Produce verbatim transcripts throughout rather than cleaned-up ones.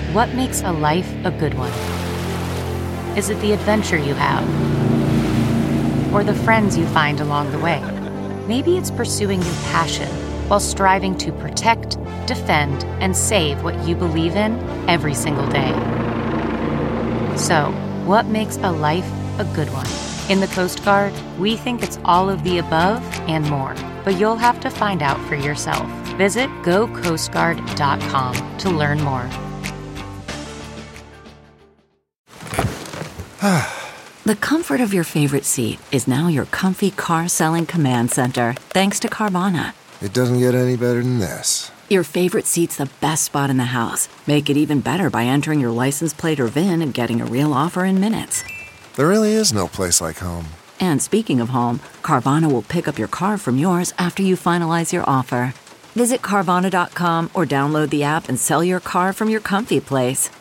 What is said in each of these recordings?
What makes a life a good one? Is it the adventure you have? Or the friends you find along the way? Maybe it's pursuing your passion while striving to protect, defend, and save what you believe in every single day. So, what makes a life a good one? In the Coast Guard, we think it's all of the above and more, but you'll have to find out for yourself. Visit go coast guard dot com to learn more. The comfort of your favorite seat is now your comfy car selling command center, thanks to Carvana. It doesn't get any better than this. Your favorite seat's the best spot in the house. Make it even better by entering your license plate or V I N and getting a real offer in minutes. There really is no place like home. And speaking of home, Carvana will pick up your car from yours after you finalize your offer. Visit Carvana dot com or download the app and sell your car from your comfy place.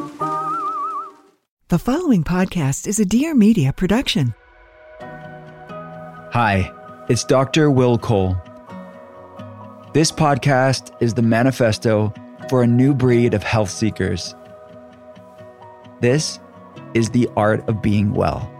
The following podcast is a Dear Media production. Hi, it's Doctor Will Cole. This podcast is the manifesto for a new breed of health seekers. This is the art of being well.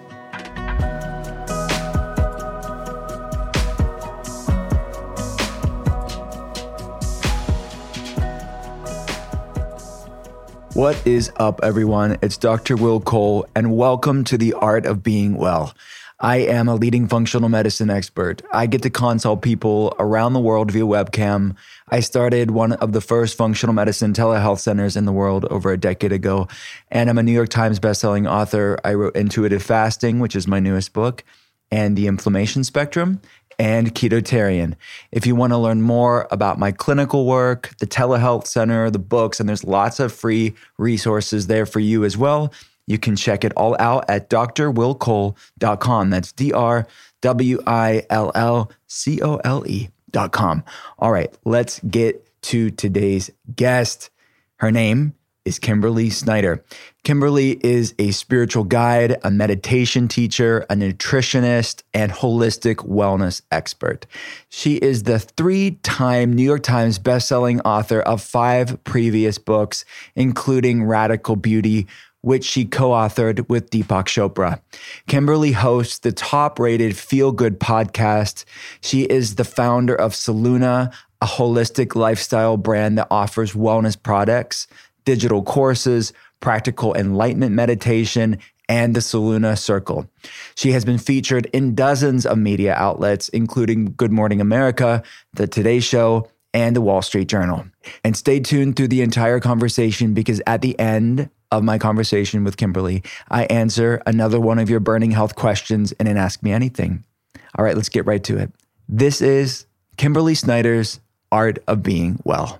What is up, everyone? It's Doctor Will Cole, and welcome to the Art of Being Well. I am a leading functional medicine expert. I get to consult people around the world via webcam. I started one of the first functional medicine telehealth centers in the world over a decade ago, and I'm a New York Times bestselling author. I wrote Intuitive Fasting, which is my newest book, and The Inflammation Spectrum, and Ketotarian. If you want to learn more about my clinical work, the telehealth center, the books, and there's lots of free resources there for you as well, you can check it all out at D R will cole dot com. That's D R W I L L C O L E dot com. All right, let's get to today's guest. Her name is Kimberly Snyder. Kimberly is a spiritual guide, a meditation teacher, a nutritionist, and holistic wellness expert. She is the three-time New York Times bestselling author of five previous books, including Radical Beauty, which she co-authored with Deepak Chopra. Kimberly hosts the top-rated Feel Good podcast. She is the founder of Soluna, a holistic lifestyle brand that offers wellness products, digital courses, practical enlightenment meditation, and the Soluna Circle. She has been featured in dozens of media outlets, including Good Morning America, The Today Show, and The Wall Street Journal. And stay tuned through the entire conversation, because at the end of my conversation with Kimberly, I answer another one of your burning health questions in an Ask Me Anything. All right, let's get right to it. This is Kimberly Snyder's Art of Being Well.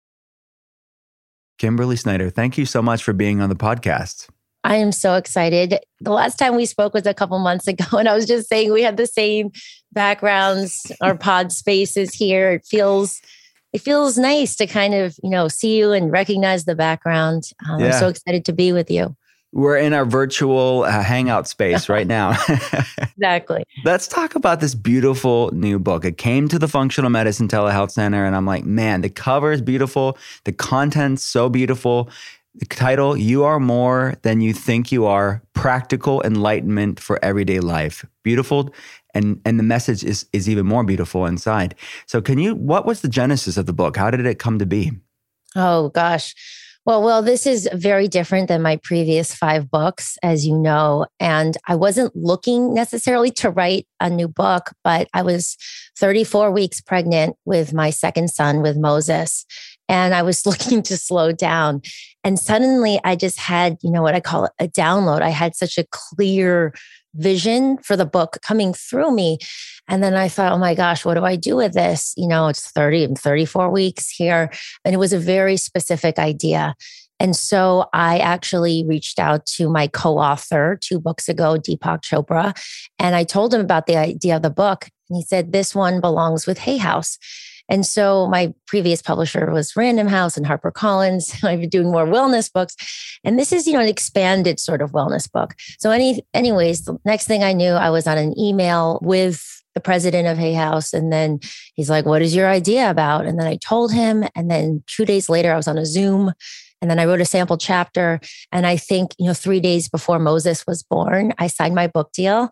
Kimberly Snyder, thank you so much for being on the podcast. I am so excited. The last time we spoke was a couple months ago, and I was just saying we have the same backgrounds, our pod spaces here. It feels it feels nice to kind of, you know, see you and recognize the background. Um, yeah. I'm so excited to be with you. We're in our virtual uh, hangout space right now. Exactly. Let's talk about this beautiful new book. It came to the Functional Medicine Telehealth Center, and I'm like, man, the cover is beautiful. The content's so beautiful. The title, You Are More Than You Think You Are, Practical Enlightenment for Everyday Life. Beautiful. And and the message is is even more beautiful inside. So can you, what was the genesis of the book? How did it come to be? Oh, gosh. Well, well, this is very different than my previous five books, as you know. And I wasn't looking necessarily to write a new book, but I was thirty-four weeks pregnant with my second son, with Moses. And I was looking to slow down. And suddenly I just had, you know, what I call a download. I had such a clear vision for the book coming through me. And then I thought, oh my gosh, what do I do with this? You know, it's thirty and thirty-four weeks here. And it was a very specific idea. And so I actually reached out to my co-author two books ago, Deepak Chopra, and I told him about the idea of the book. And he said, this one belongs with Hay House. And so my previous publisher was Random House and HarperCollins. I've been doing more wellness books. And this is, you know, an expanded sort of wellness book. So any, anyways, the next thing I knew, I was on an email with the president of Hay House. And then he's like, what is your idea about? And then I told him. And then two days later, I was on a Zoom. And then I wrote a sample chapter. And I think, you know, three days before Moses was born, I signed my book deal.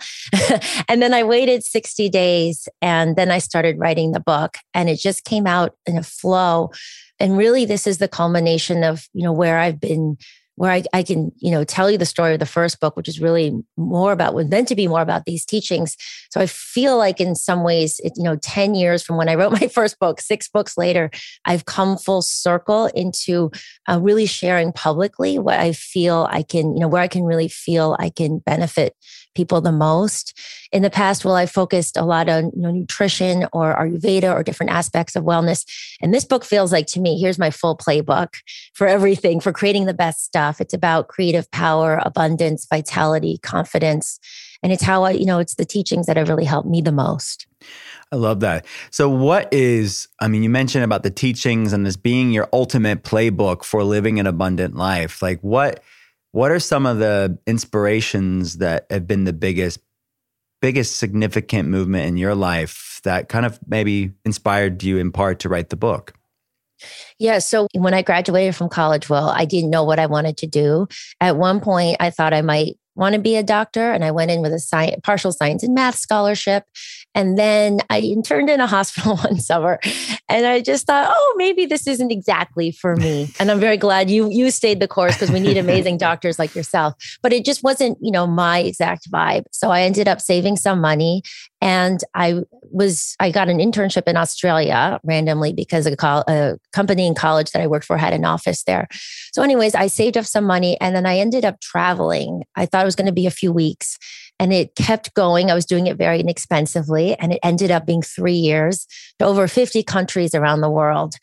And then I waited sixty days and then I started writing the book, and it just came out in a flow. And really, this is the culmination of, you know, where I've been, where I, I can, you know, tell you the story of the first book, which is really more about, was meant to be more about these teachings. So I feel like in some ways, it, you know, ten years from when I wrote my first book, six books later, I've come full circle into uh, really sharing publicly what I feel I can, you know, where I can really feel I can benefit people the most. In the past, well, I focused a lot on, you know, nutrition or Ayurveda or different aspects of wellness. And this book feels like, to me, here's my full playbook for everything, for creating the best stuff. It's about creative power, abundance, vitality, confidence. And it's how I, you know, it's the teachings that have really helped me the most. I love that. So what is, I mean, you mentioned about the teachings and this being your ultimate playbook for living an abundant life. Like what, what are some of the inspirations that have been the biggest, biggest significant movement in your life that kind of maybe inspired you in part to write the book? Yeah. So when I graduated from college, well, I didn't know what I wanted to do. At one point, I thought I might want to be a doctor. And I went in with a science, partial science and math scholarship. And then I interned in a hospital one summer. And I just thought, oh, maybe this isn't exactly for me. And I'm very glad you you stayed the course, because we need amazing doctors like yourself. But it just wasn't, you know, my exact vibe. So I ended up saving some money. And I was, I got an internship in Australia randomly because a, co- a company in college that I worked for had an office there. So anyways, I saved up some money and then I ended up traveling. I thought it was going to be a few weeks and it kept going. I was doing it very inexpensively and it ended up being three years to over fifty countries around the world.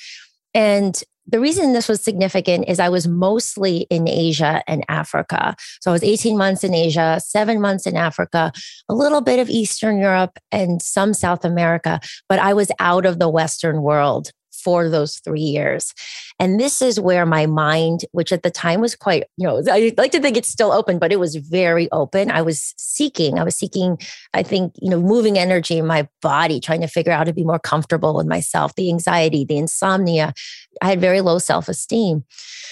And the reason this was significant is I was mostly in Asia and Africa. So I was eighteen months in Asia, seven months in Africa, a little bit of Eastern Europe and some South America, but I was out of the Western world for those three years. And this is where my mind, which at the time was quite, you know, I like to think it's still open, but it was very open. I was seeking, I was seeking, I think, you know, moving energy in my body, trying to figure out how to be more comfortable with myself, the anxiety, the insomnia. I had very low self-esteem.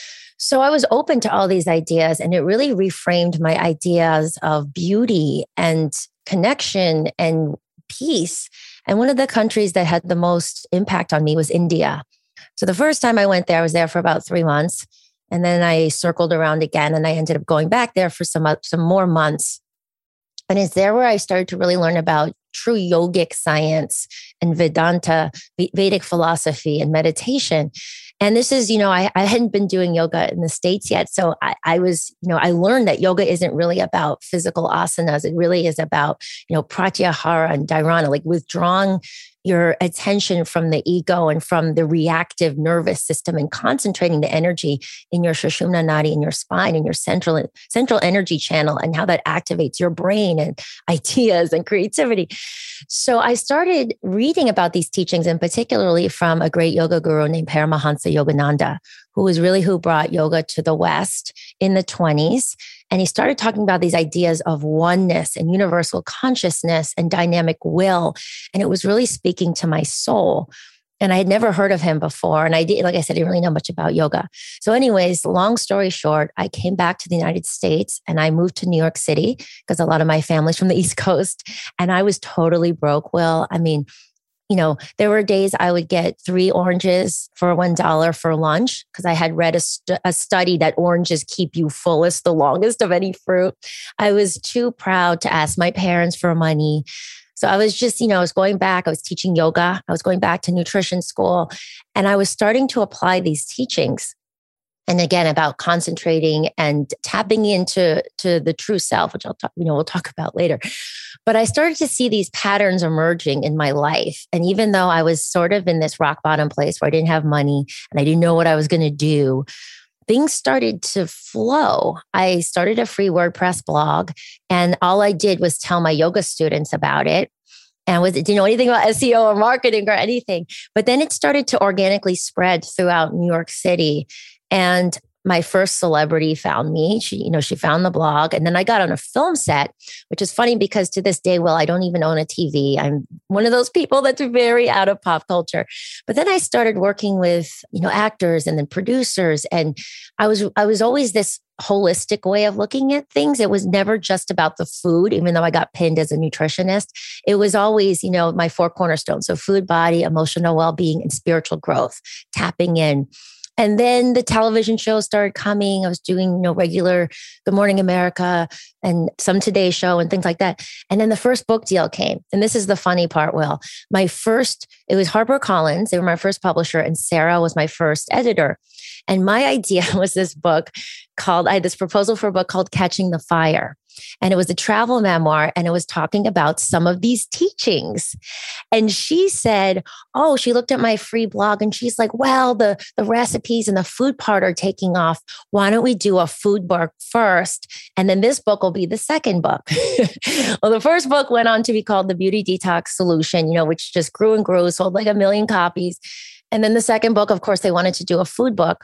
So I was open to all these ideas and it really reframed my ideas of beauty and connection and peace. And one of the countries that had the most impact on me was India. So the first time I went there, I was there for about three months. And then I circled around again and I ended up going back there for some, some more months. And it's there where I started to really learn about true yogic science and Vedanta, Vedic philosophy and meditation. And this is, you know, I, I hadn't been doing yoga in the States yet. So I, I was, you know, I learned that yoga isn't really about physical asanas. It really is about, you know, pratyahara and dharana, like withdrawing your attention from the ego and from the reactive nervous system and concentrating the energy in your Sushumna Nadi, in your spine, in your central, central energy channel and how that activates your brain and ideas and creativity. So I started reading about these teachings and particularly from a great yoga guru named Paramahansa Yogananda, who was really who brought yoga to the West in the twenties. And he started talking about these ideas of oneness and universal consciousness and dynamic will. And it was really speaking to my soul. And I had never heard of him before. And I did, like I said, I didn't really know much about yoga. So anyways, long story short, I came back to the United States and I moved to New York City because a lot of my family's from the East Coast. And I was totally broke, Will. I mean, you know, there were days I would get three oranges for one dollar for lunch because I had read a, st- a study that oranges keep you fullest the longest of any fruit. I was too proud to ask my parents for money. So I was just, you know, I was going back, I was teaching yoga, I was going back to nutrition school, and I was starting to apply these teachings. And again, about concentrating and tapping into to the true self, which I'll talk, you know, we'll talk about later. But I started to see these patterns emerging in my life. And even though I was sort of in this rock bottom place where I didn't have money and I didn't know what I was going to do, things started to flow. I started a free WordPress blog and all I did was tell my yoga students about it. And was didn't know anything about S E O or marketing or anything. But then it started to organically spread throughout New York City. And my first celebrity found me. She, you know, she found the blog. And then I got on a film set, which is funny because to this day, well, I don't even own a T V. I'm one of those people that's very out of pop culture. But then I started working with, you know, actors and then producers. And I was, I was always this holistic way of looking at things. It was never just about the food, even though I got pinned as a nutritionist. It was always, you know, my four cornerstones. So food, body, emotional well-being, and spiritual growth, tapping in. And then the television shows started coming. I was doing, you know, regular Good Morning America and some Today Show and things like that. And then the first book deal came. And this is the funny part, Will. My first, it was HarperCollins. They were my first publisher, and Sarah was my first editor. And my idea was this book called, I had this proposal for a book called Catching the Fire. And it was a travel memoir, and it was talking about some of these teachings. And she said, oh, she looked at my free blog and she's like, well, the, the recipes and the food part are taking off. Why don't we do a food book first? And then this book will be the second book. Well, the first book went on to be called The Beauty Detox Solution, you know, which just grew and grew, sold like a million copies. And then the second book, of course, they wanted to do a food book.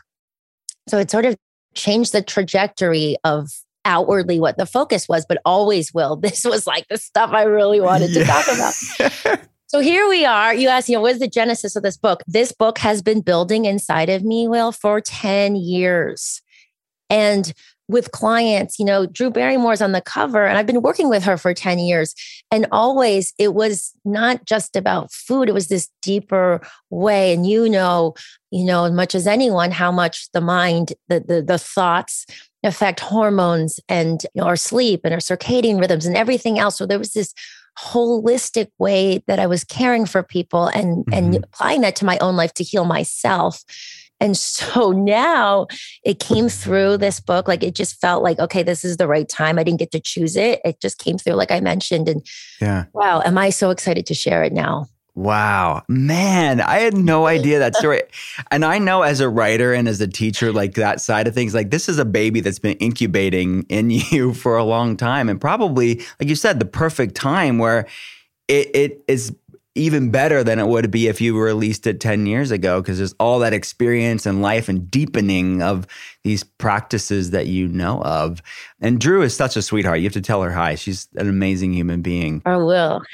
So it sort of changed the trajectory of outwardly what the focus was, but always, Will, this was like the stuff I really wanted to yeah. talk about. So here we are. You asked, you know, what is the genesis of this book? This book has been building inside of me, Will, for ten years. And with clients, you know, Drew Barrymore's on the cover, and I've been working with her for ten years. And always it was not just about food. It was this deeper way. And you know, you know, as much as anyone, how much the mind, the the, the thoughts affect hormones and, you know, our sleep and our circadian rhythms and everything else. So there was this holistic way that I was caring for people and, mm-hmm. and applying that to my own life to heal myself. And so now it came through this book. Like it just felt like, okay, this is the right time. I didn't get to choose it. It just came through, like I mentioned. And yeah, wow, am I so excited to share it now? Wow, man, I had no idea that story. And I know as a writer and as a teacher, like that side of things, like this is a baby that's been incubating in you for a long time. And probably, like you said, the perfect time where it, it is even better than it would be if you released it ten years ago, because there's all that experience and life and deepening of these practices that you know of. And Drew is such a sweetheart. You have to tell her hi. She's an amazing human being. I will.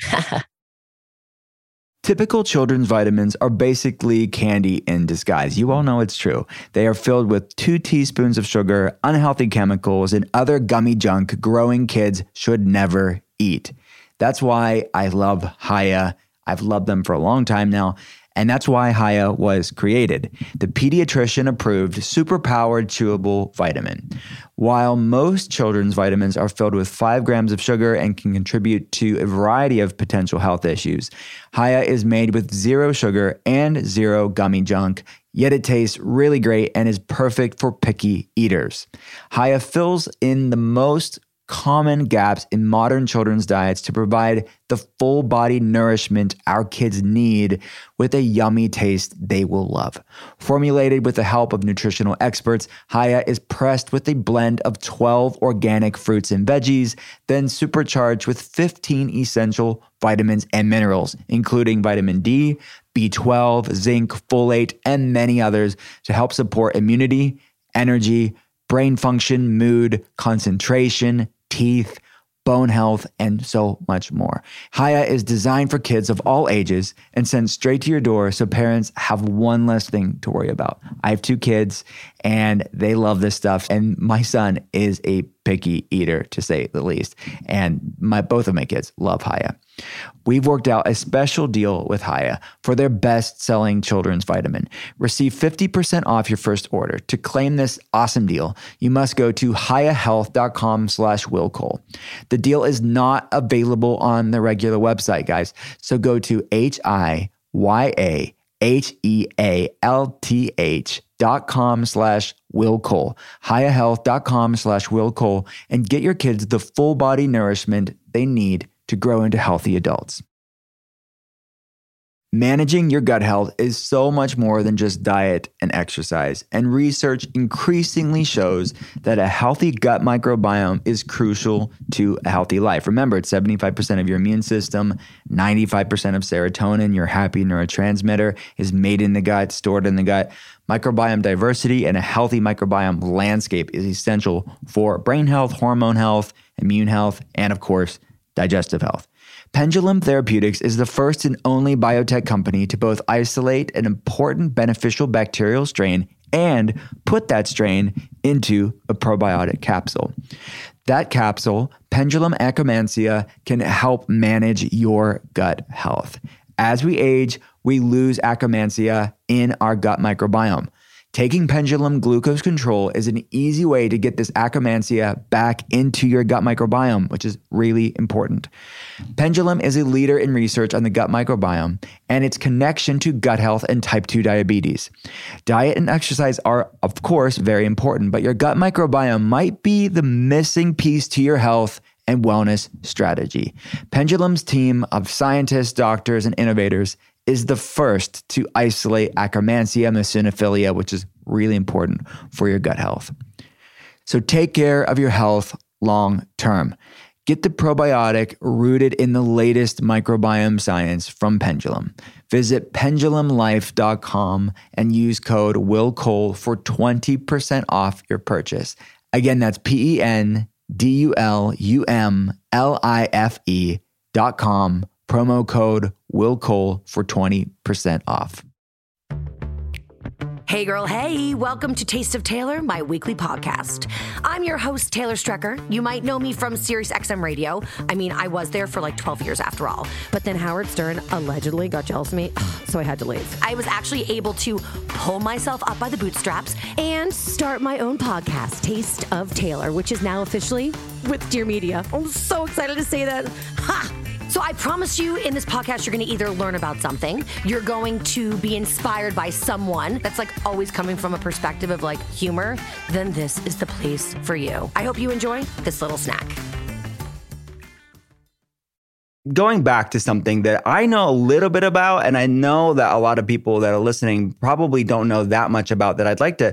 Typical children's vitamins are basically candy in disguise. You all know it's true. They are filled with two teaspoons of sugar, unhealthy chemicals, and other gummy junk growing kids should never eat. That's why I love Hiya. I've loved them for a long time now. And that's why Hiya was created, the pediatrician-approved, superpowered chewable vitamin. While most children's vitamins are filled with five grams of sugar and can contribute to a variety of potential health issues, Hiya is made with zero sugar and zero gummy junk, yet it tastes really great and is perfect for picky eaters. Hiya fills in the most common gaps in modern children's diets to provide the full body nourishment our kids need with a yummy taste they will love. Formulated with the help of nutritional experts, Hiya is pressed with a blend of twelve organic fruits and veggies, then supercharged with fifteen essential vitamins and minerals, including vitamin D, B twelve, zinc, folate, and many others to help support immunity, energy, brain function, mood, concentration, teeth, bone health, and so much more. Hiya is designed for kids of all ages and sent straight to your door so parents have one less thing to worry about. I have two kids and they love this stuff. And my son is a picky eater, to say the least. And my both of my kids love Hiya. We've worked out a special deal with Hiya for their best-selling children's vitamin. Receive fifty percent off your first order. To claim this awesome deal, you must go to hiyahealth.com slash Will Cole. The deal is not available on the regular website, guys. So go to H-I-Y-A-H-E-A-L-T-H dot com slash Will Cole, hiyahealth.com slash Will Cole, and get your kids the full body nourishment they need to grow into healthy adults. Managing your gut health is so much more than just diet and exercise, and research increasingly shows that a healthy gut microbiome is crucial to a healthy life. Remember, it's seventy-five percent of your immune system, ninety-five percent of serotonin, your happy neurotransmitter, is made in the gut, stored in the gut. Microbiome diversity and a healthy microbiome landscape is essential for brain health, hormone health, immune health, and of course, digestive health. Pendulum Therapeutics is the first and only biotech company to both isolate an important beneficial bacterial strain and put that strain into a probiotic capsule. That capsule, Pendulum Akkermansia, can help manage your gut health. As we age, we lose Akkermansia in our gut microbiome. Taking Pendulum Glucose Control is an easy way to get this Akkermansia back into your gut microbiome, which is really important. Pendulum is a leader in research on the gut microbiome and its connection to gut health and type two diabetes. Diet and exercise are, of course, very important, but your gut microbiome might be the missing piece to your health and wellness strategy. Pendulum's team of scientists, doctors, and innovators is the first to isolate Akkermansia eosinophilia, which is really important for your gut health. So take care of your health long term. Get the probiotic rooted in the latest microbiome science from Pendulum. Visit pendulum life dot com and use code WILLCOLE for twenty percent off your purchase. Again, that's P E N D U L U M L I F E dot com. Promo code WILLCOLE for twenty percent off. Hey girl, hey, welcome to Taste of Taylor, my weekly podcast. I'm your host, Taylor Strecker. You might know me from Sirius X M Radio. I mean, I was there for like twelve years after all. But then Howard Stern allegedly got jealous of me, so I had to leave. I was actually able to pull myself up by the bootstraps and start my own podcast, Taste of Taylor, which is now officially with Dear Media. I'm so excited to say that. Ha! So I promise you in this podcast, you're going to either learn about something, you're going to be inspired by someone that's like always coming from a perspective of like humor, then this is the place for you. I hope you enjoy this little snack. Going back to something that I know a little bit about, and I know that a lot of people that are listening probably don't know that much about, that I'd like to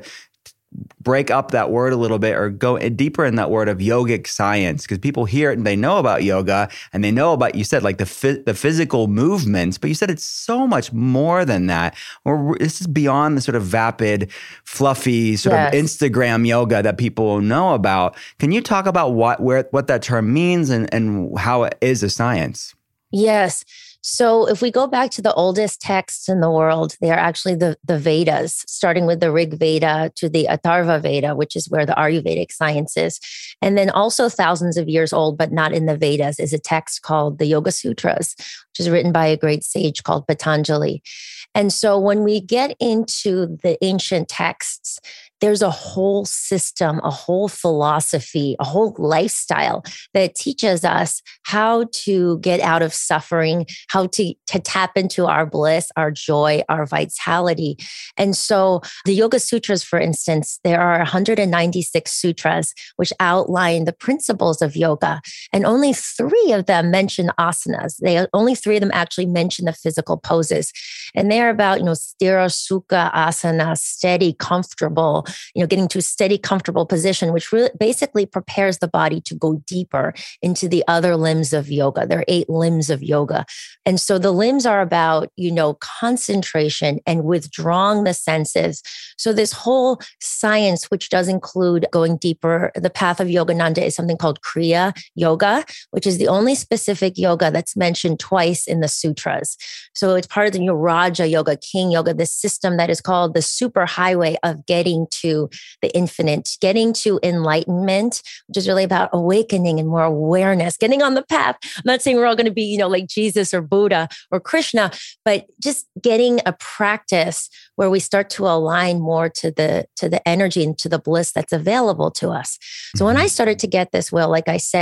break up that word a little bit or go deeper in that word of yogic science, because people hear it and they know about yoga and they know about, you said, like the the physical movements, but you said it's so much more than that. Or this is beyond the sort of vapid, fluffy sort yes. of Instagram yoga that people know about. Can you talk about what where what that term means and, and how it is a science? Yes. So if we go back to the oldest texts in the world, they are actually the, the Vedas, starting with the Rig Veda to the Atharva Veda, which is where the Ayurvedic science is. And then also thousands of years old, but not in the Vedas, is a text called the Yoga Sutras, which is written by a great sage called Patanjali. And so when we get into the ancient texts, there's a whole system, a whole philosophy, a whole lifestyle that teaches us how to get out of suffering, how to, to tap into our bliss, our joy, our vitality. And so the Yoga Sutras, for instance, there are one hundred ninety-six sutras which outline the principles of yoga. And only three of them mention asanas. They only three of them actually mention the physical poses. And they're about, you know, sthira sukha asana, steady, comfortable, you know, getting to a steady, comfortable position, which really basically prepares the body to go deeper into the other limbs of yoga. There are eight limbs of yoga. And so the limbs are about, you know, concentration and withdrawing the senses. So this whole science, which does include going deeper, the path of Yogananda is something called Kriya Yoga, which is the only specific yoga that's mentioned twice in the sutras. So it's part of the, you know, Raja Yoga, King Yoga, this system that is called the super highway of getting to the infinite, getting to enlightenment, which is really about awakening and more awareness, getting on the path. I'm not saying we're all going to be, you know, like Jesus or Buddha or Krishna, but just getting a practice where we start to align more to the to the energy and to the bliss that's available to us. So when I started to get this, well, like I said,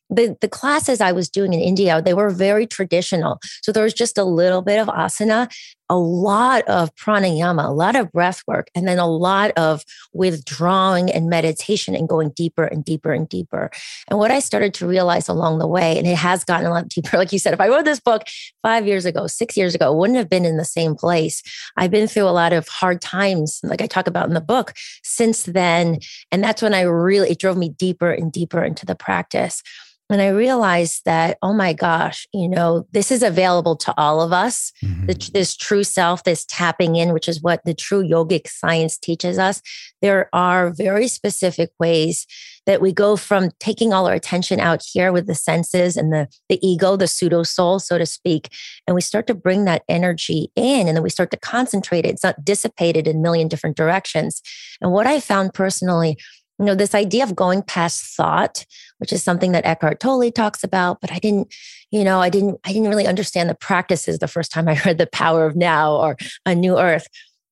the, the classes I was doing in India, they were very traditional. So there was just a little bit of asana, a lot of pranayama, a lot of breath work, and then a lot of withdrawing and meditation and going deeper and deeper and deeper. And what I started to realize along the way, and it has gotten a lot deeper, like you said, if I wrote this book five years ago, six years ago, it wouldn't have been in the same place. I've been through a lot of hard times, like I talk about in the book, since then. And that's when I really, it drove me deeper and deeper into the practice. And I realized that, oh my gosh, you know, this is available to all of us. Mm-hmm. The, this true self, this tapping in, which is what the true yogic science teaches us. There are very specific ways that we go from taking all our attention out here with the senses and the, the ego, the pseudo soul, so to speak. And we start to bring that energy in, and then we start to concentrate it. It's not dissipated in a million different directions. And what I found personally, you know, this idea of going past thought, which is something that Eckhart Tolle talks about, but I didn't, you know, I didn't, I didn't really understand the practices the first time I read The Power of Now or A New Earth.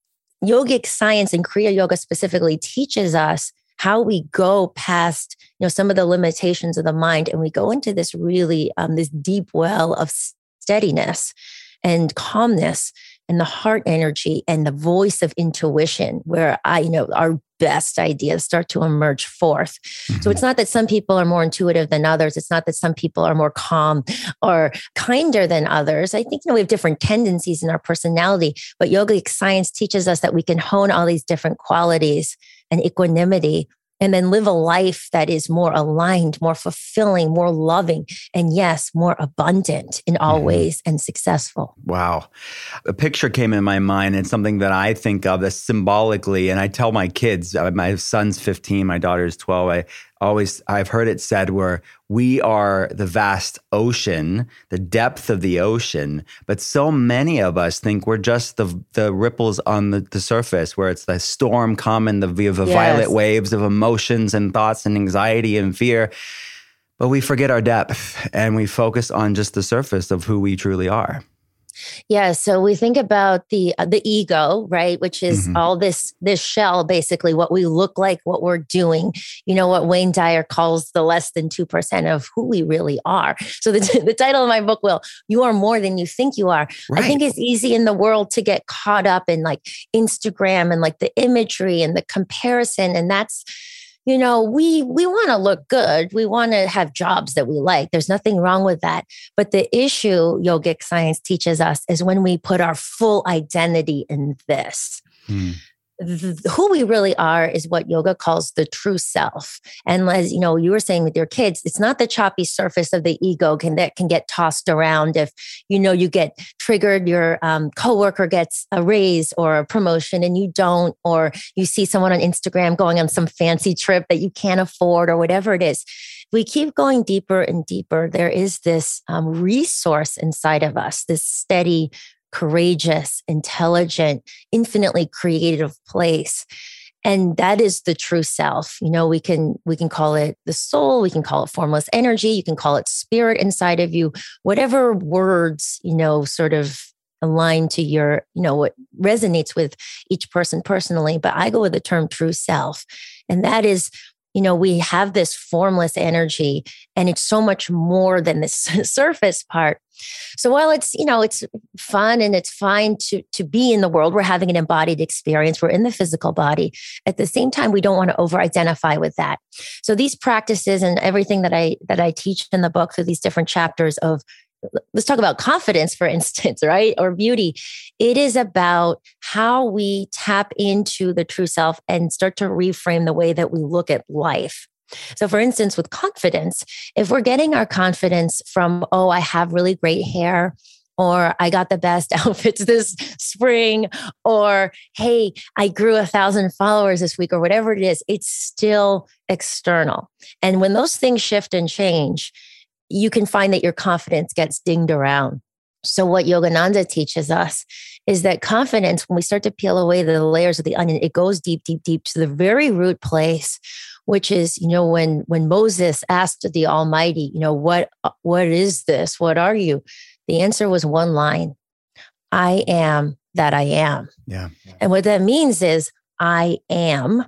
Yogic science and Kriya Yoga specifically teaches us how we go past, you know, some of the limitations of the mind, and we go into this really, um, this deep well of steadiness and calmness and the heart energy and the voice of intuition, where I, you know, our best ideas start to emerge forth. Mm-hmm. So it's not that some people are more intuitive than others. It's not that some people are more calm or kinder than others. I think, you know, we have different tendencies in our personality, but yogic science teaches us that we can hone all these different qualities and equanimity, and then live a life that is more aligned, more fulfilling, more loving, and yes, more abundant in all mm-hmm. ways and successful. Wow. A picture came in my mind. It's something that I think of as symbolically, and I tell my kids, my son's fifteen, my daughter's twelve, I always, I've heard it said where we are the vast ocean, the depth of the ocean, but so many of us think we're just the the ripples on the, the surface, where it's the storm coming, the, the yes. violet waves of emotions and thoughts and anxiety and fear. But we forget our depth and we focus on just the surface of who we truly are. Yeah. So we think about the uh, the ego, right? Which is mm-hmm. all this this shell, basically what we look like, what we're doing. You know, what Wayne Dyer calls the less than two percent of who we really are. So the, the title of my book, Will, You Are More Than You Think You Are. Right. I think it's easy in the world to get caught up in like Instagram and like the imagery and the comparison. And that's, you know, we we want to look good. We want to have jobs that we like. There's nothing wrong with that. But the issue yogic science teaches us is when we put our full identity in this. Hmm. The, who we really are is what yoga calls the true self. And as you know, you were saying with your kids, it's not the choppy surface of the ego can that can get tossed around if, you know, you get triggered, your um, coworker gets a raise or a promotion and you don't, or you see someone on Instagram going on some fancy trip that you can't afford or whatever it is. We keep going deeper and deeper. There is this um, resource inside of us, this steady, courageous, intelligent, infinitely creative place. And that is the true self. You know, we can we can call it the soul, we can call it formless energy, you can call it spirit inside of you, whatever words, you know, sort of align to your, you know, what resonates with each person personally. But I go with the term true self. And that is, you know, we have this formless energy, and it's so much more than this surface part. So while it's, you know, it's fun and it's fine to, to be in the world, we're having an embodied experience, we're in the physical body. At the same time, we don't want to over-identify with that. So these practices and everything that I that I teach in the book through these different chapters of, let's talk about confidence, for instance, right? Or beauty. It is about how we tap into the true self and start to reframe the way that we look at life. So for instance, with confidence, if we're getting our confidence from, oh, I have really great hair, or I got the best outfits this spring, or, hey, I grew a thousand followers this week, or whatever it is, it's still external. And when those things shift and change, you can find that your confidence gets dinged around. So what Yogananda teaches us is that confidence, when we start to peel away the layers of the onion, it goes deep, deep, deep to the very root place, which is, you know, when when Moses asked the Almighty, you know, what what is this? What are you? The answer was one line: I am that I am. Yeah. And what that means is I am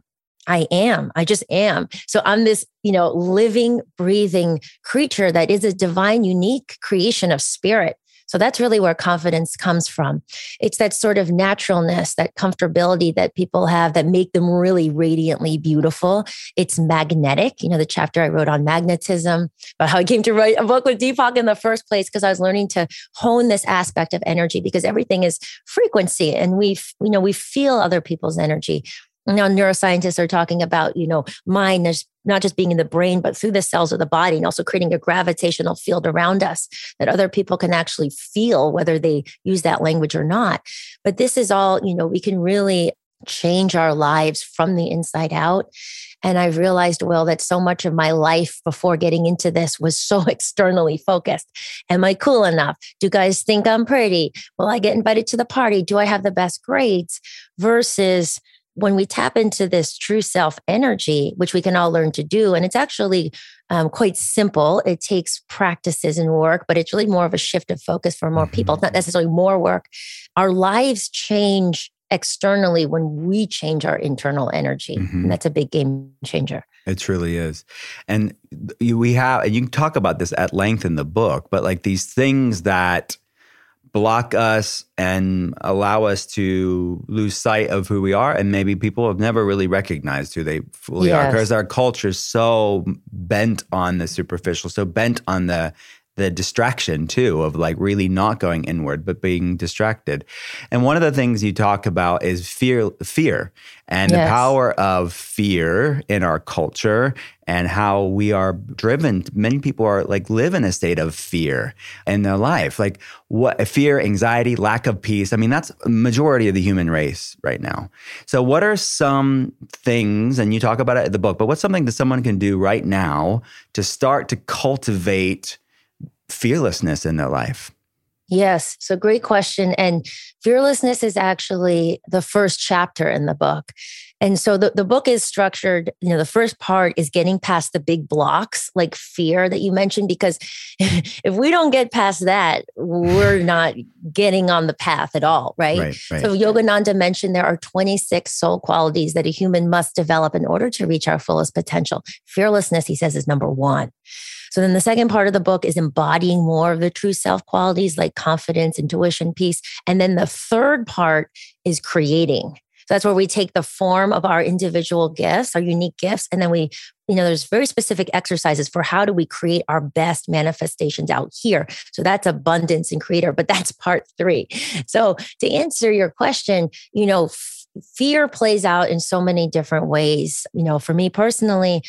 I am. I just am. So I'm this, you know, living, breathing creature that is a divine, unique creation of spirit. So that's really where confidence comes from. It's that sort of naturalness, that comfortability that people have that make them really radiantly beautiful. It's magnetic. You know, the chapter I wrote on magnetism, about how I came to write a book with Deepak in the first place, because I was learning to hone this aspect of energy, because everything is frequency and we, you know, we feel other people's energy. Now, neuroscientists are talking about, you know, mind is not just being in the brain, but through the cells of the body, and also creating a gravitational field around us that other people can actually feel, whether they use that language or not. But this is all, you know, we can really change our lives from the inside out. And I've realized, well, that so much of my life before getting into this was so externally focused. Am I cool enough? Do guys think I'm pretty? Will I get invited to the party? Do I have the best grades? Versus when we tap into this true self energy, which we can all learn to do, and it's actually um, quite simple. It takes practices and work, but it's really more of a shift of focus for more people. It's not necessarily more work. Our lives change externally when we change our internal energy. Mm-hmm. And that's a big game changer. It truly is. And you, we have, and you can talk about this at length in the book, but like these things that block us and allow us to lose sight of who we are. And maybe people have never really recognized who they fully yes. are, because our culture is so bent on the superficial, so bent on the the distraction too, of like really not going inward, but being distracted. And one of the things you talk about is fear, fear and yes. the power of fear in our culture, and how we are driven. Many people are like live in a state of fear in their life, like what fear, anxiety, lack of peace. I mean, that's a majority of the human race right now. So what are some things, and you talk about it in the book, but what's something that someone can do right now to start to cultivate fearlessness in their life? Yes. So great question. And fearlessness is actually the first chapter in the book. And so the, the book is structured, you know, the first part is getting past the big blocks like fear that you mentioned, because if we don't get past that, we're not getting on the path at all, right? Right, right. So Yogananda mentioned there are twenty-six soul qualities that a human must develop in order to reach our fullest potential. Fearlessness, he says, is number one. So then the second part of the book is embodying more of the true self qualities like confidence, intuition, peace. And then the third part is creating. So that's where we take the form of our individual gifts, our unique gifts. And then we, you know, there's very specific exercises for how do we create our best manifestations out here. So that's abundance and creator, but that's part three. So to answer your question, you know, f- fear plays out in so many different ways. You know, for me personally,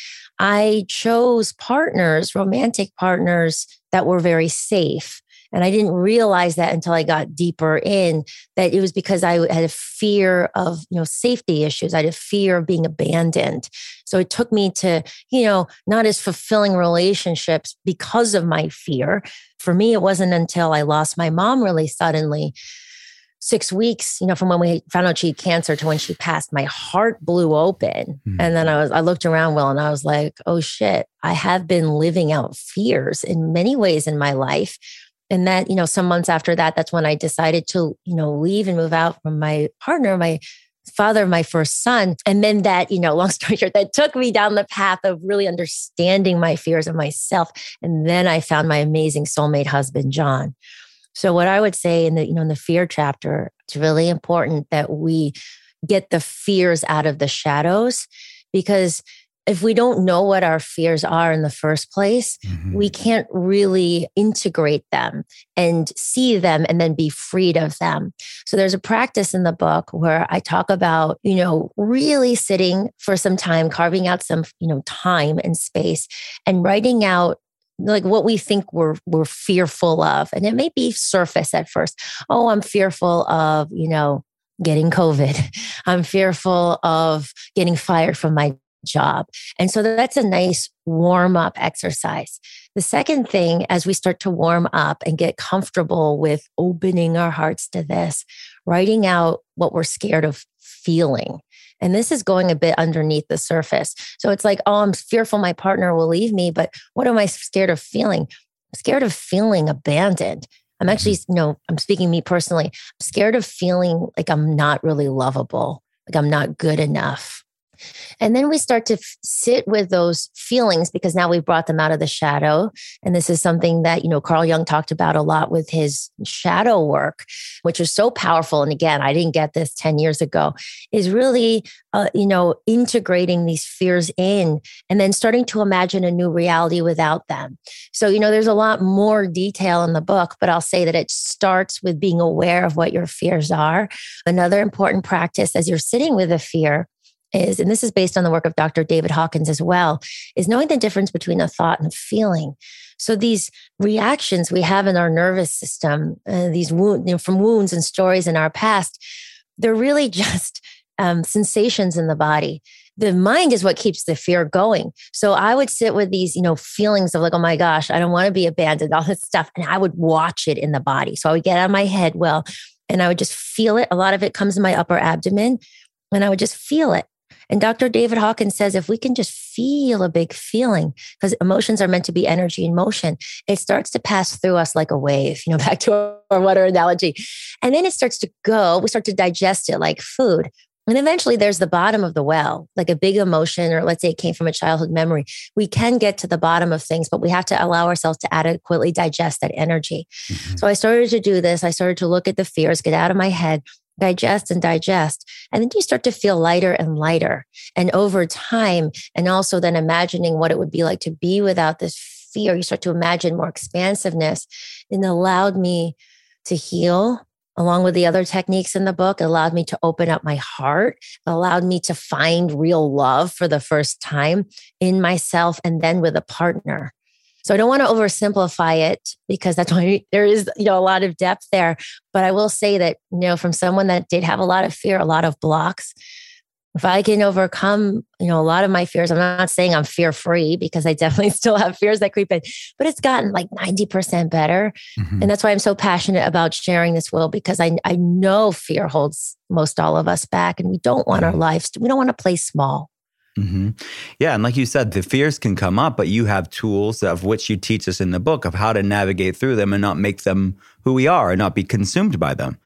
I chose partners, romantic partners that were very safe. And I didn't realize that until I got deeper in, that it was because I had a fear of, you know, safety issues. I had a fear of being abandoned. So it took me to, you know, not as fulfilling relationships because of my fear. For me, it wasn't until I lost my mom really suddenly, six weeks, you know, from when we found out she had cancer to when she passed, my heart blew open. Mm-hmm. And then I was, I looked around, Will, and I was like, oh shit, I have been living out fears in many ways in my life. And that, you know, some months after that, that's when I decided to, you know, leave and move out from my partner, my father of my first son. And then that, you know, long story short, that took me down the path of really understanding my fears of myself. And then I found my amazing soulmate husband, John. So what I would say in the, you know, in the fear chapter, it's really important that we get the fears out of the shadows, because if we don't know what our fears are in the first place, mm-hmm. we can't really integrate them and see them and then be freed of them. So there's a practice in the book where I talk about, you know, really sitting for some time, carving out some, you know, time and space and writing out like what we think we're, we're fearful of. And it may be surface at first. Oh, I'm fearful of, you know, getting COVID. I'm fearful of getting fired from my job. And so that's a nice warm up exercise. The second thing, as we start to warm up and get comfortable with opening our hearts to this, writing out what we're scared of feeling. And this is going a bit underneath the surface. So it's like, oh, I'm fearful my partner will leave me, but what am I scared of feeling? I'm scared of feeling abandoned. I'm actually, you know, I'm speaking me personally, I'm scared of feeling like I'm not really lovable, like I'm not good enough. And then we start to f- sit with those feelings because now we've brought them out of the shadow. And this is something that, you know, Carl Jung talked about a lot with his shadow work, which is so powerful. And again, I didn't get this ten years ago, is really, uh, you know, integrating these fears in and then starting to imagine a new reality without them. So, you know, there's a lot more detail in the book, but I'll say that it starts with being aware of what your fears are. Another important practice as you're sitting with a fear is, and this is based on the work of Doctor David Hawkins as well, is knowing the difference between a thought and a feeling. So these reactions we have in our nervous system, uh, these wounds, you know, from wounds and stories in our past, they're really just um, sensations in the body. The mind is what keeps the fear going. So I would sit with these, you know, feelings of like, oh my gosh, I don't want to be abandoned, all this stuff. And I would watch it in the body. So I would get out of my head, well, and I would just feel it. A lot of it comes in my upper abdomen and I would just feel it. And Doctor David Hawkins says, if we can just feel a big feeling, because emotions are meant to be energy in motion, it starts to pass through us like a wave, you know, back to our water analogy. And then it starts to go, we start to digest it like food. And eventually there's the bottom of the well, like a big emotion, or let's say it came from a childhood memory. We can get to the bottom of things, but we have to allow ourselves to adequately digest that energy. Mm-hmm. So I started to do this. I started to look at the fears, get out of my head, digest and digest. And then you start to feel lighter and lighter. And over time, and also then imagining what it would be like to be without this fear, you start to imagine more expansiveness. And it allowed me to heal. Along with the other techniques in the book, it allowed me to open up my heart, it allowed me to find real love for the first time in myself and then with a partner. So I don't want to oversimplify it because that's why there is, you know, a lot of depth there. But I will say that, you know, from someone that did have a lot of fear, a lot of blocks, if I can overcome, you know, a lot of my fears, I'm not saying I'm fear-free because I definitely still have fears that creep in, but it's gotten like ninety percent better. Mm-hmm. And that's why I'm so passionate about sharing this, Will, because I, I know fear holds most all of us back and we don't want mm-hmm. our lives, to, we don't want to play small. Mm-hmm. Yeah. And like you said, the fears can come up, but you have tools of which you teach us in the book of how to navigate through them and not make them who we are and not be consumed by them.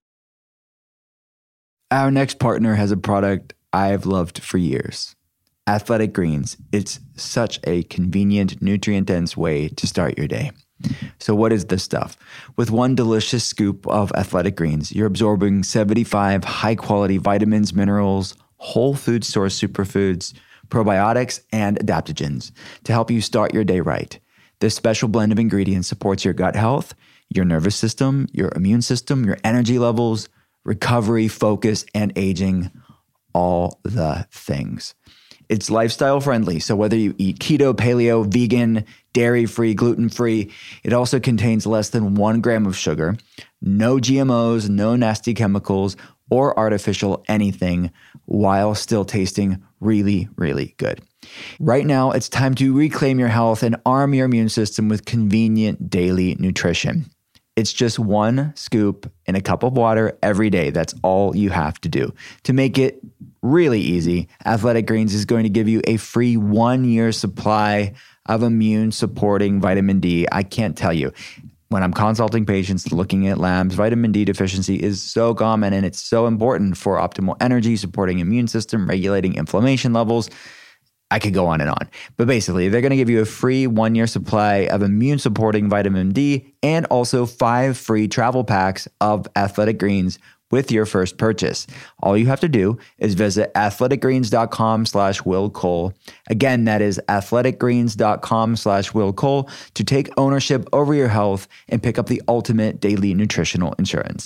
Our next partner has a product I've loved for years. Athletic Greens. It's such a convenient, nutrient-dense way to start your day. So what is this stuff? With one delicious scoop of Athletic Greens, you're absorbing seventy-five high-quality vitamins, minerals, whole food source superfoods, probiotics, and adaptogens to help you start your day right. This special blend of ingredients supports your gut health, your nervous system, your immune system, your energy levels, recovery, focus, and aging, all the things. It's lifestyle friendly, so whether you eat keto, paleo, vegan, dairy-free, gluten-free, it also contains less than one gram of sugar, no G M Os, no nasty chemicals, or artificial anything, while still tasting really, really good. Right now, it's time to reclaim your health and arm your immune system with convenient daily nutrition. It's just one scoop in a cup of water every day. That's all you have to do. To make it really easy, Athletic Greens is going to give you a free one-year supply of immune-supporting vitamin D. I can't tell you. When I'm consulting patients looking at labs, vitamin D deficiency is so common and it's so important for optimal energy, supporting immune system, regulating inflammation levels. I could go on and on. But basically, they're going to give you a free one-year supply of immune-supporting vitamin D and also five free travel packs of Athletic Greens with your first purchase. All you have to do is visit athleticgreens.com slash Will Cole. Again, that is athleticgreens.com slash Will Cole to take ownership over your health and pick up the ultimate daily nutritional insurance.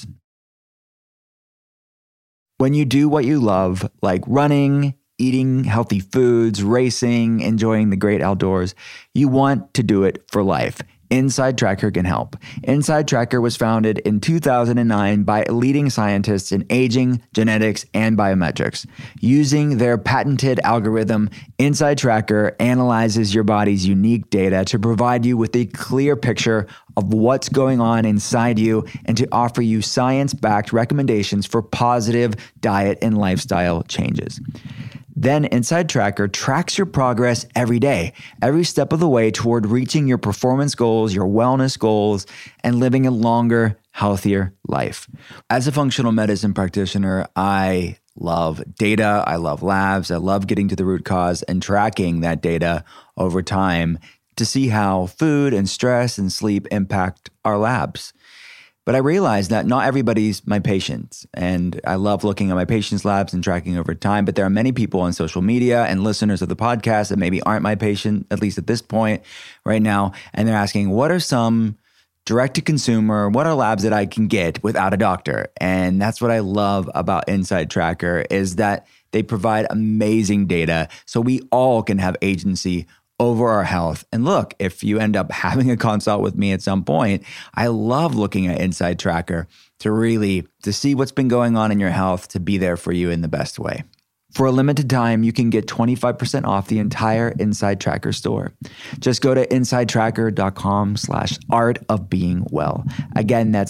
When you do what you love, like running, eating healthy foods, racing, enjoying the great outdoors, you want to do it for life. Inside Tracker can help. Inside Tracker was founded in two thousand nine by leading scientists in aging, genetics, and biometrics. Using their patented algorithm, Inside Tracker analyzes your body's unique data to provide you with a clear picture of what's going on inside you and to offer you science-backed recommendations for positive diet and lifestyle changes. Then Inside Tracker tracks your progress every day, every step of the way toward reaching your performance goals, your wellness goals, and living a longer, healthier life. As a functional medicine practitioner, I love data. I love labs. I love getting to the root cause and tracking that data over time to see how food and stress and sleep impact our labs. But I realized that not everybody's my patient. And I love looking at my patients' labs and tracking over time. But there are many people on social media and listeners of the podcast that maybe aren't my patient, at least at this point right now. And they're asking, what are some direct to consumer, what are labs that I can get without a doctor? And that's what I love about Inside Tracker is that they provide amazing data so we all can have agency over our health. And look, if you end up having a consult with me at some point, I love looking at Inside Tracker to really to see what's been going on in your health, to be there for you in the best way. For a limited time, you can get twenty-five percent off the entire Inside Tracker store. Just go to insidetracker.com slash art of being well. Again, that's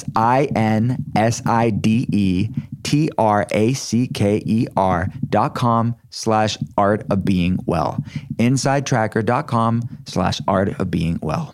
I-N-S-I-D-E-T-R-A-C-K-E-R dot com slash art of being well. Insidetracker.com slash art of being well.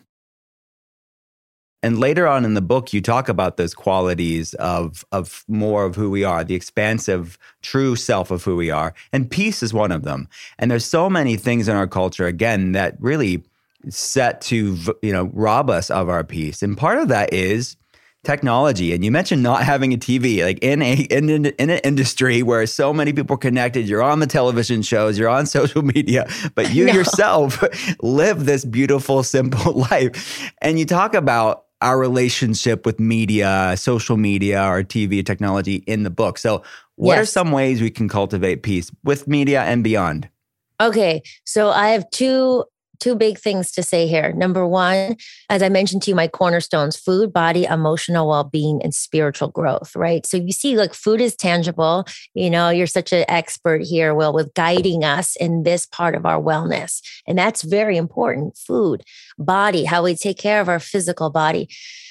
And later on in the book, you talk about those qualities of, of more of who we are, the expansive, true self of who we are. And peace is one of them. And there's so many things in our culture, again, that really set to, you know, rob us of our peace. And part of that is technology. And you mentioned not having a T V, like in a in, in, in an industry where so many people are connected, you're on the television shows, you're on social media, but you no. yourself live this beautiful, simple life. And you talk about our relationship with media, social media, or T V technology in the book. So what yes. are some ways we can cultivate peace with media and beyond? Okay, so I have two Two big things to say here. Number one, as I mentioned to you, my cornerstones, food, body, emotional well-being, and spiritual growth, right? So you see, like food is tangible. You know, you're such an expert here, Will, with guiding us in this part of our wellness. And that's very important. Food, body, how we take care of our physical body,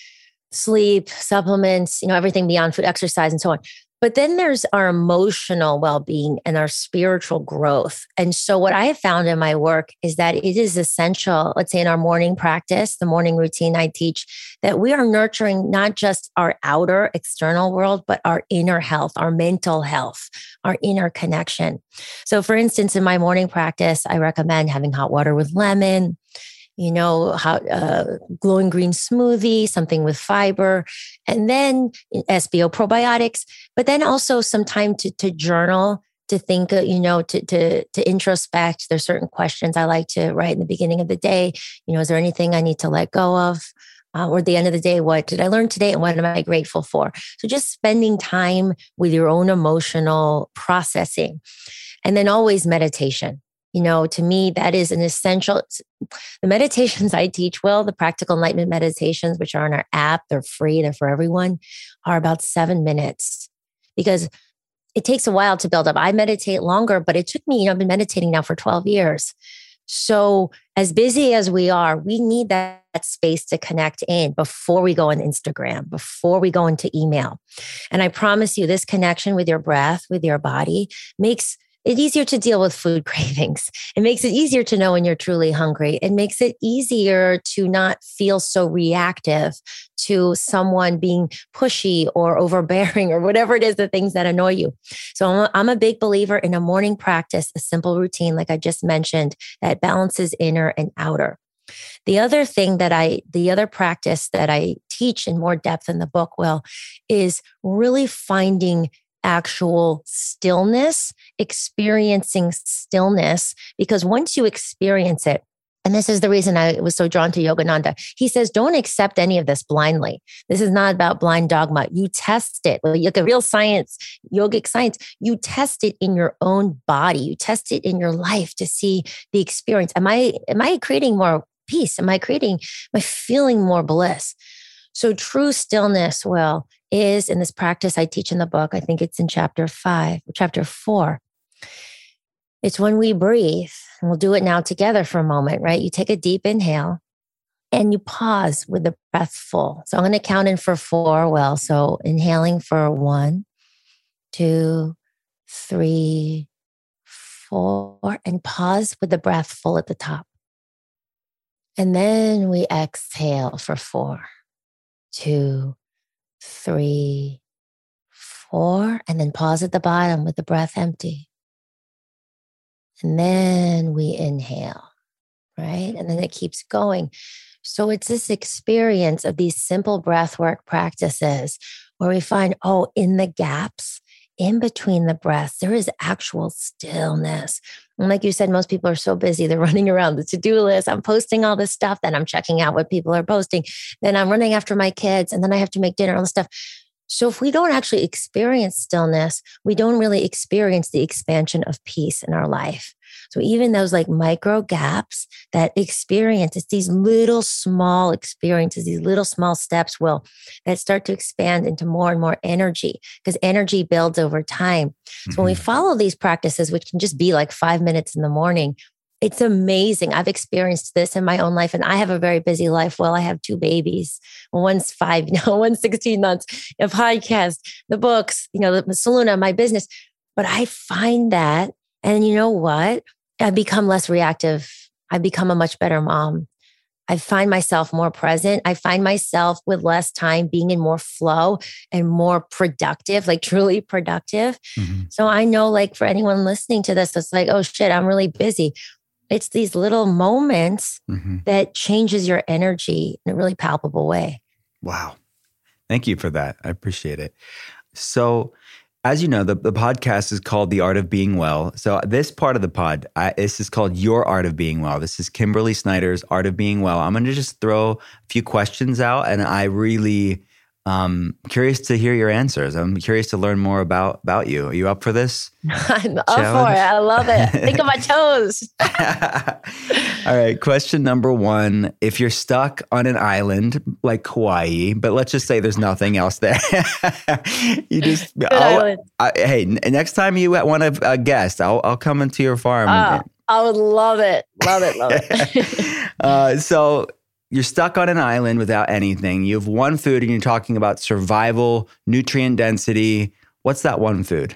sleep, supplements, you know, everything beyond food, exercise, and so on. But then there's our emotional well-being and our spiritual growth. And so what I have found in my work is that it is essential, let's say in our morning practice, the morning routine I teach, that we are nurturing not just our outer external world, but our inner health, our mental health, our inner connection. So for instance, in my morning practice, I recommend having hot water with lemon, you know, how, uh, glowing green smoothie, something with fiber, and then S B O probiotics, but then also some time to, to journal, to think, uh, you know, to, to, to introspect. There's certain questions I like to write in the beginning of the day. You know, is there anything I need to let go of? Uh, or at the end of the day, what did I learn today and what am I grateful for? So just spending time with your own emotional processing, and then always meditation. You know, to me, that is an essential. The meditations I teach, well, the practical enlightenment meditations, which are on our app, they're free, they're for everyone, are about seven minutes because it takes a while to build up. I meditate longer, but it took me, you know, I've been meditating now for twelve years. So as busy as we are, we need that, that space to connect in before we go on Instagram, before we go into email. And I promise you, this connection with your breath, with your body makes it's easier to deal with food cravings. It makes it easier to know when you're truly hungry. It makes it easier to not feel so reactive to someone being pushy or overbearing or whatever it is, the things that annoy you. So I'm a, I'm a big believer in a morning practice, a simple routine, like I just mentioned, that balances inner and outer. The other thing that I, the other practice that I teach in more depth in the book, Will, is really finding actual stillness, experiencing stillness, because once you experience it, and this is the reason I was so drawn to Yogananda. He says, don't accept any of this blindly. This is not about blind dogma. You test it. Well, you look at real science, yogic science, you test it in your own body. You test it in your life to see the experience. Am I, am I creating more peace? Am I creating, am I feeling more bliss? So true stillness, Will, is in this practice I teach in the book. I think it's in chapter five, chapter four. It's when we breathe, and we'll do it now together for a moment, right? You take a deep inhale and you pause with the breath full. So I'm going to count in for four. Well, so inhaling for one, two, three, four, and pause with the breath full at the top. And then we exhale for four, two, three, Four, and then pause at the bottom with the breath empty. And then we inhale, right? And then it keeps going. So it's this experience of these simple breath work practices where we find, oh, in the gaps, in between the breaths, there is actual stillness. And like you said, most people are so busy. They're running around the to-do list. I'm posting all this stuff. Then I'm checking out what people are posting. Then I'm running after my kids. And then I have to make dinner, all this stuff. So if we don't actually experience stillness, we don't really experience the expansion of peace in our life. So even those like micro gaps, that experience, it's these little small experiences, these little small steps will that start to expand into more and more energy, because energy builds over time. So mm-hmm. when we follow these practices, which can just be like five minutes in the morning, it's amazing. I've experienced this in my own life, and I have a very busy life. Well, I have two babies. One's five, you know, one's sixteen months, a podcast, the books, you know, the Saluna, my business. But I find that, and you know what? I've become less reactive. I've become a much better mom. I find myself more present. I find myself with less time being in more flow and more productive, like truly productive. Mm-hmm. So I know, like, for anyone listening to this, it's like, oh shit, I'm really busy. It's these little moments mm-hmm. that changes your energy in a really palpable way. Wow. Thank you for that. I appreciate it. So, as you know, the, the podcast is called The Art of Being Well. So this part of the pod, I, this is called Your Art of Being Well. This is Kimberly Snyder's Art of Being Well. I'm going to just throw a few questions out, and I really um curious to hear your answers. I'm curious to learn more about, about you. Are you up for this? I'm up for it. I love it. Think of my toes. All right. Question number one. If you're stuck on an island like Hawaii, but let's just say there's nothing else there. you just, I'll, I, hey, n- next time you want a, a guest, I'll, I'll come into your farm. Oh, and, I would love it. Love it. Love it. uh, so you're stuck on an island without anything. You have one food, and you're talking about survival, nutrient density. What's that one food?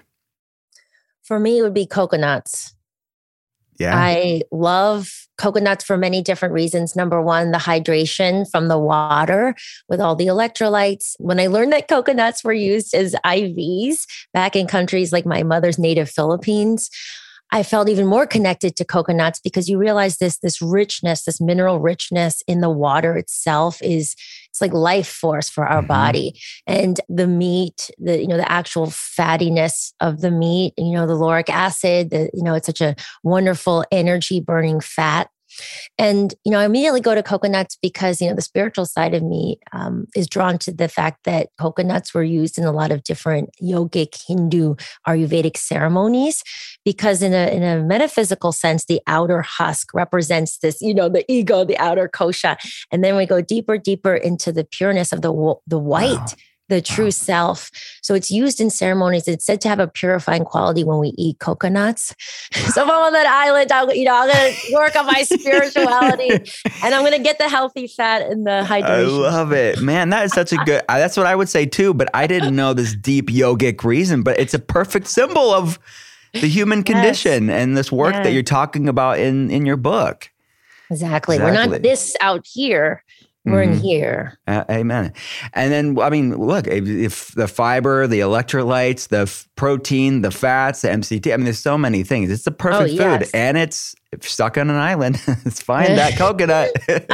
For me, it would be coconuts. Yeah. I love coconuts for many different reasons. Number one, the hydration from the water with all the electrolytes. When I learned that coconuts were used as I Vs back in countries like my mother's native Philippines, I felt even more connected to coconuts, because you realize this, this richness, this mineral richness in the water itself is, it's like life force for our mm-hmm. body. And the meat, the, you know, the actual fattiness of the meat, you know, the lauric acid, the, you know, it's such a wonderful energy burning fat. And, you know, I immediately go to coconuts because, you know, the spiritual side of me um, is drawn to the fact that coconuts were used in a lot of different yogic, Hindu, Ayurvedic ceremonies, because in a, in a metaphysical sense, the outer husk represents this, you know, the ego, the outer kosha. And then we go deeper, deeper into the pureness of the, the white. Wow. The true wow. self. So it's used in ceremonies. It's said to have a purifying quality when we eat coconuts. So if I'm on that island, I'll, you know, I'm going to work on my spirituality, and I'm going to get the healthy fat and the hydration. I love it, man. That is such a good, that's what I would say too, but I didn't know this deep yogic reason, but it's a perfect symbol of the human condition yes. and this work yeah. that you're talking about in, in your book. Exactly. exactly. We're not this out here. We're in here. Uh, amen. And then, I mean, look, if, if the fiber, the electrolytes, the f- protein, the fats, the M C T, I mean, there's so many things. It's the perfect oh, yes. food. And it's, if you're stuck on an island, it's fine, that coconut.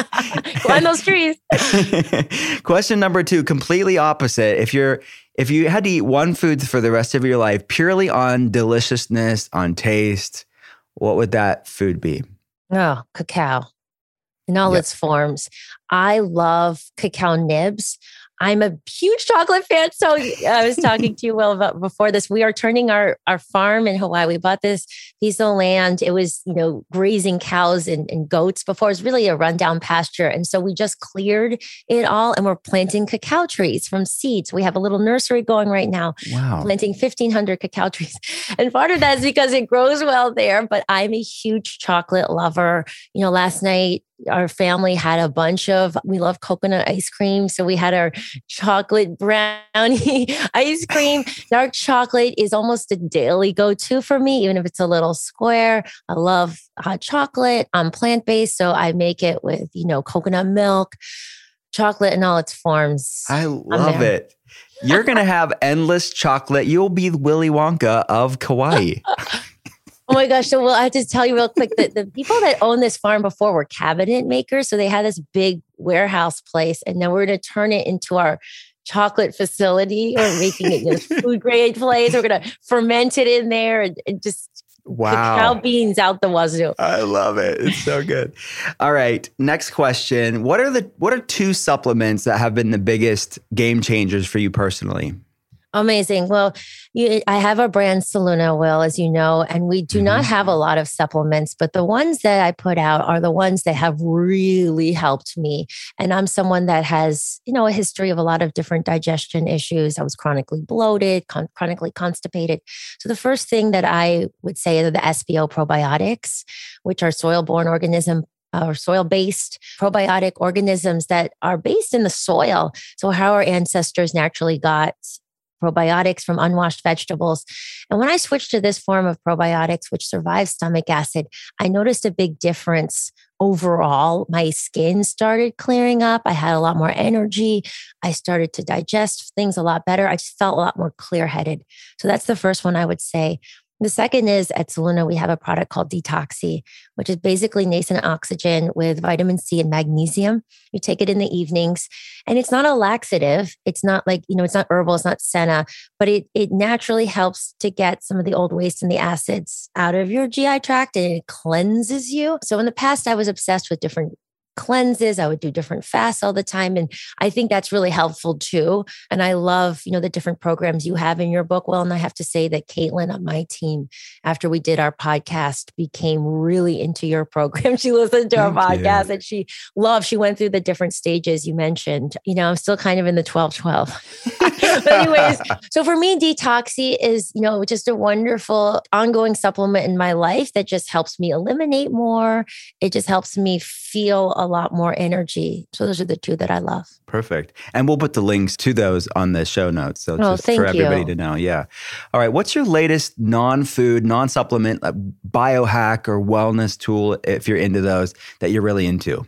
Climb those trees. Question number two, completely opposite. If you're, if you had to eat one food for the rest of your life, purely on deliciousness, on taste, what would that food be? Oh, cacao. In all yep. its forms. I love cacao nibs. I'm a huge chocolate fan. So I was talking to you, Will, about before this. We are turning our, our farm in Hawaii. We bought this piece of land. It was, you know, grazing cows and, and goats before. It was really a rundown pasture. And so we just cleared it all, and we're planting cacao trees from seeds. We have a little nursery going right now, wow. planting fifteen hundred cacao trees. And part of that is because it grows well there, but I'm a huge chocolate lover. You know, last night, our family had a bunch of, we love coconut ice cream. So we had our chocolate brownie ice cream. Dark chocolate is almost a daily go-to for me, even if it's a little square. I love hot chocolate. I'm plant-based, so I make it with, you know, coconut milk, chocolate in all its forms. I love it. You're going to have endless chocolate. You'll be Willy Wonka of Kauai. Oh my gosh. So well, I have to tell you real quick that the people that owned this farm before were cabinet makers. So they had this big warehouse place, and then we're going to turn it into our chocolate facility, or making it, you know, food grade place. We're going to ferment it in there and, and just wow. cacao beans out the wazoo. I love it. It's so good. All right. Next question. What are the, what are two supplements that have been the biggest game changers for you personally? Amazing. Well, you, I have our brand Soluna, Will, as you know, and we do mm-hmm. not have a lot of supplements, but the ones that I put out are the ones that have really helped me. And I'm someone that has, you know, a history of a lot of different digestion issues. I was chronically bloated, con- chronically constipated. So the first thing that I would say are the S B O probiotics, which are soil-borne organism or soil-based probiotic organisms that are based in the soil. So how our ancestors naturally got probiotics from unwashed vegetables. And when I switched to this form of probiotics, which survives stomach acid, I noticed a big difference overall. My skin started clearing up. I had a lot more energy. I started to digest things a lot better. I just felt a lot more clear-headed. So that's the first one I would say. The second is at Soluna, we have a product called Detoxy, which is basically nascent oxygen with vitamin C and magnesium. You take it in the evenings, and it's not a laxative. It's not like, you know, it's not herbal, it's not senna, but it it naturally helps to get some of the old waste and the acids out of your G I tract, and it cleanses you. So in the past, I was obsessed with different cleanses. I would do different fasts all the time. And I think that's really helpful too. And I love, you know, the different programs you have in your book. Well, and I have to say that Caitlin on my team, after we did our podcast, became really into your program. She listened to Thank our podcast you. And she loved, she went through the different stages you mentioned. You know, I'm still kind of in the twelve twelve. But anyways, so for me, Detoxy is, you know, just a wonderful ongoing supplement in my life that just helps me eliminate more. It just helps me feel a lot more energy. So those are the two that I love. Perfect. And we'll put the links to those on the show notes. So oh, just for everybody you. to know. Yeah. All right. What's your latest non-food, non-supplement uh, biohack or wellness tool, if you're into those, that you're really into?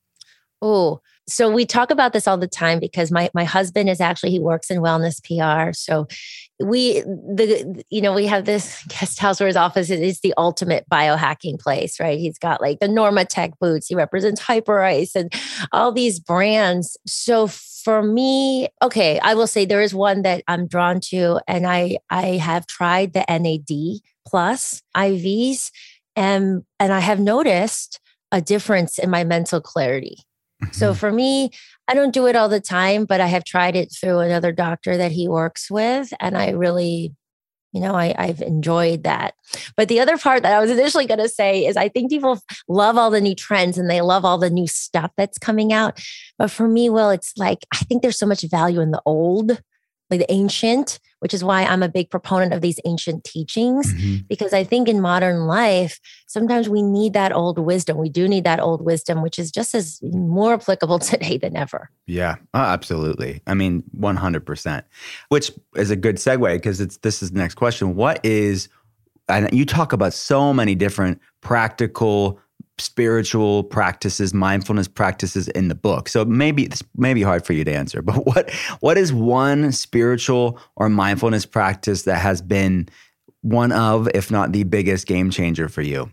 Oh, so we talk about this all the time because my my husband is actually, he works in wellness P R. So we, the you know, we have this guest house where his office is, is the ultimate biohacking place, right? He's got like the Normatec boots. He represents Hyperice and all these brands. So for me, okay, I will say there is one that I'm drawn to, and I I have tried the N A D plus I Vs, and and I have noticed a difference in my mental clarity. So for me, I don't do it all the time, but I have tried it through another doctor that he works with. And I really, you know, I, I've enjoyed that. But the other part that I was initially going to say is I think people love all the new trends and they love all the new stuff that's coming out. But for me, well, it's like, I think there's so much value in the old, like the ancient, which is why I'm a big proponent of these ancient teachings, mm-hmm. because I think in modern life, sometimes we need that old wisdom. We do need that old wisdom, which is just as more applicable today than ever. Yeah, oh, absolutely. I mean, one hundred percent, which is a good segue because it's this is the next question. What is, and you talk about so many different practical spiritual practices, mindfulness practices in the book. So maybe it's maybe hard for you to answer, but what what is one spiritual or mindfulness practice that has been one of, if not the biggest game changer for you?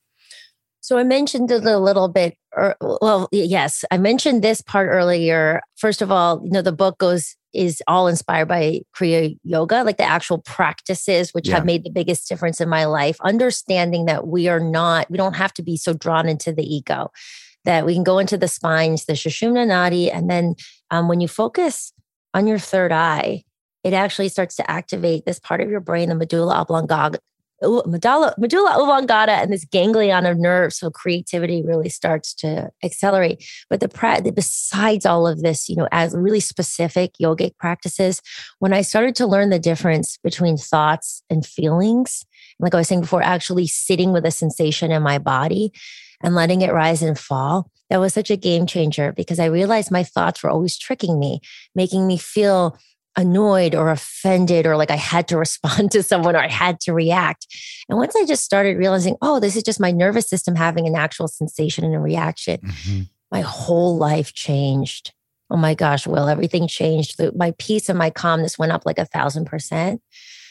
So I mentioned it a little bit, or, well, yes, I mentioned this part earlier. First of all, you know, the book goes is all inspired by Kriya Yoga, like the actual practices, which yeah. have made the biggest difference in my life. Understanding that we are not, we don't have to be so drawn into the ego, that we can go into the spines, the Sushumna Nadi. And then um, when you focus on your third eye, it actually starts to activate this part of your brain, the medulla oblongata, medulla, medulla oblongata, and this ganglion of nerves. So creativity really starts to accelerate. But the pra- besides all of this, you know, as really specific yogic practices, when I started to learn the difference between thoughts and feelings, like I was saying before, actually sitting with a sensation in my body and letting it rise and fall, that was such a game changer because I realized my thoughts were always tricking me, making me feel annoyed or offended, or like I had to respond to someone or I had to react. And once I just started realizing, oh, this is just my nervous system having an actual sensation and a reaction, mm-hmm. my whole life changed. oh my gosh, Will, everything changed. The- My peace and my calmness went up like a thousand percent.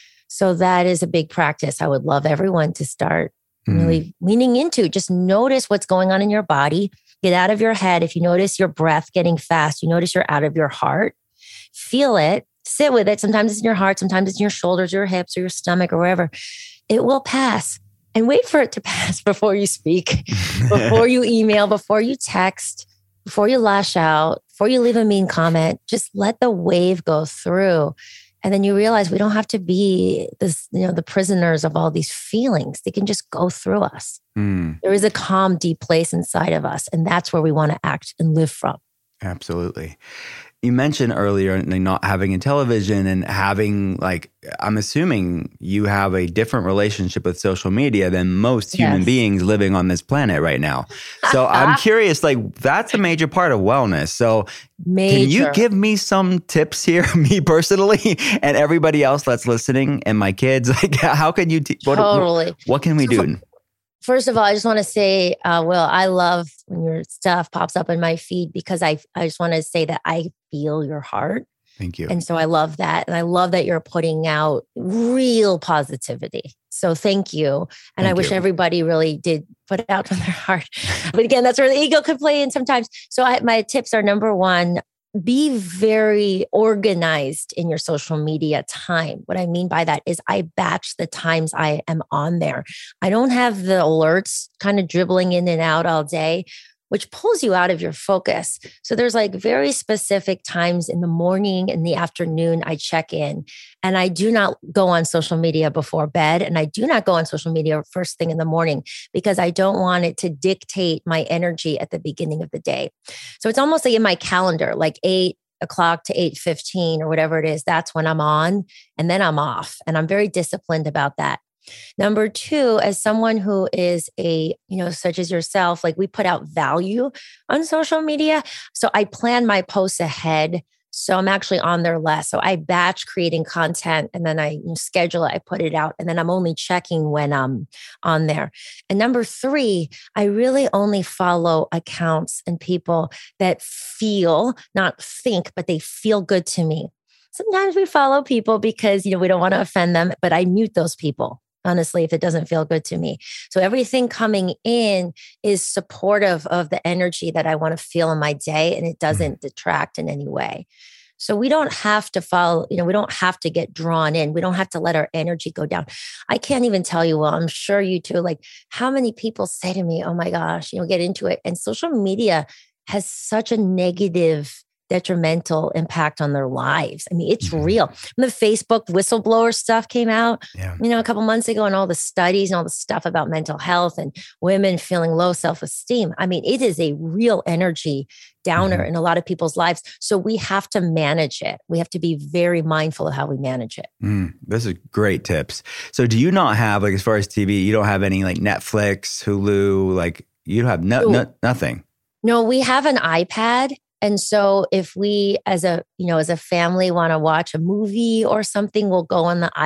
So that is a big practice I would love everyone to start really mm. leaning into. Just notice what's going on in your body. Get out of your head. If you notice your breath getting fast, you notice you're out of your heart. Feel it. Sit with it. Sometimes it's in your heart. Sometimes it's in your shoulders, your hips, or your stomach, or wherever. It will pass. And wait for it to pass before you speak, before you email, before you text, before you lash out, before you leave a mean comment. Just let the wave go through. And then you realize we don't have to be this, you know, the prisoners of all these feelings. They can just go through us. Mm. There is a calm, deep place inside of us. And that's where we want to act and live from. Absolutely. You mentioned earlier not having a television and having, like, I'm assuming you have a different relationship with social media than most human yes. beings living on this planet right now. So I'm curious, like, that's a major part of wellness. So major. Can you give me some tips here, me personally, and everybody else that's listening and my kids? Like, how can you, t- what, totally. what, what can we do? First of all, I just want to say, uh, Will, I love when your stuff pops up in my feed because I, I just want to say that I feel your heart. Thank you. And so I love that. And I love that you're putting out real positivity. So thank you. And thank I wish you. everybody really did put it out from their heart. But again, that's where the ego could play in sometimes. So I, my tips are, number one, be very organized in your social media time. What I mean by that is I batch the times I am on there. I don't have the alerts kind of dribbling in and out all day, which pulls you out of your focus. So there's like very specific times in the morning, in the afternoon, I check in. And I do not go on social media before bed. And I do not go on social media first thing in the morning because I don't want it to dictate my energy at the beginning of the day. So it's almost like in my calendar, like eight o'clock to eight fifteen or whatever it is, that's when I'm on and then I'm off. And I'm very disciplined about that. Number two, as someone who is a, you know, such as yourself, like we put out value on social media. So I plan my posts ahead. So I'm actually on there less. So I batch creating content and then I you know, schedule it, I put it out, and then I'm only checking when I'm on there. And number three, I really only follow accounts and people that feel, not think, but they feel good to me. Sometimes we follow people because, you know, we don't want to offend them, but I mute those people. Honestly, if it doesn't feel good to me. So everything coming in is supportive of the energy that I want to feel in my day, and it doesn't detract in any way. So we don't have to follow, you know, we don't have to get drawn in. We don't have to let our energy go down. I can't even tell you, well, I'm sure you too, like how many people say to me, oh my gosh, you know, get into it. And social media has such a negative detrimental impact on their lives. I mean, it's mm-hmm. real. When the Facebook whistleblower stuff came out, yeah. you know, a couple months ago, and all the studies and all the stuff about mental health and women feeling low self-esteem. I mean, it is a real energy downer mm-hmm. in a lot of people's lives. So we have to manage it. We have to be very mindful of how we manage it. Mm, this is great tips. So do you not have, like, as far as T V, you don't have any like Netflix, Hulu, like you have no, no nothing? No, we have an iPad. And so if we as a, you know, as a family want to watch a movie or something, we'll go on the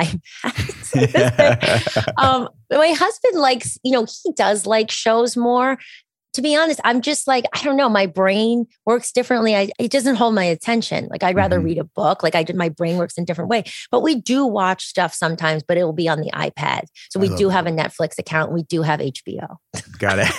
iPad. um, my husband likes, you know, he does like shows more. To be honest, I'm just like, I don't know, my brain works differently. I, it doesn't hold my attention. Like I'd rather mm-hmm. read a book. Like I did, my brain works in a different way. But we do watch stuff sometimes, but it will be on the iPad. So we do have a Netflix account. We do have H B O. Got it.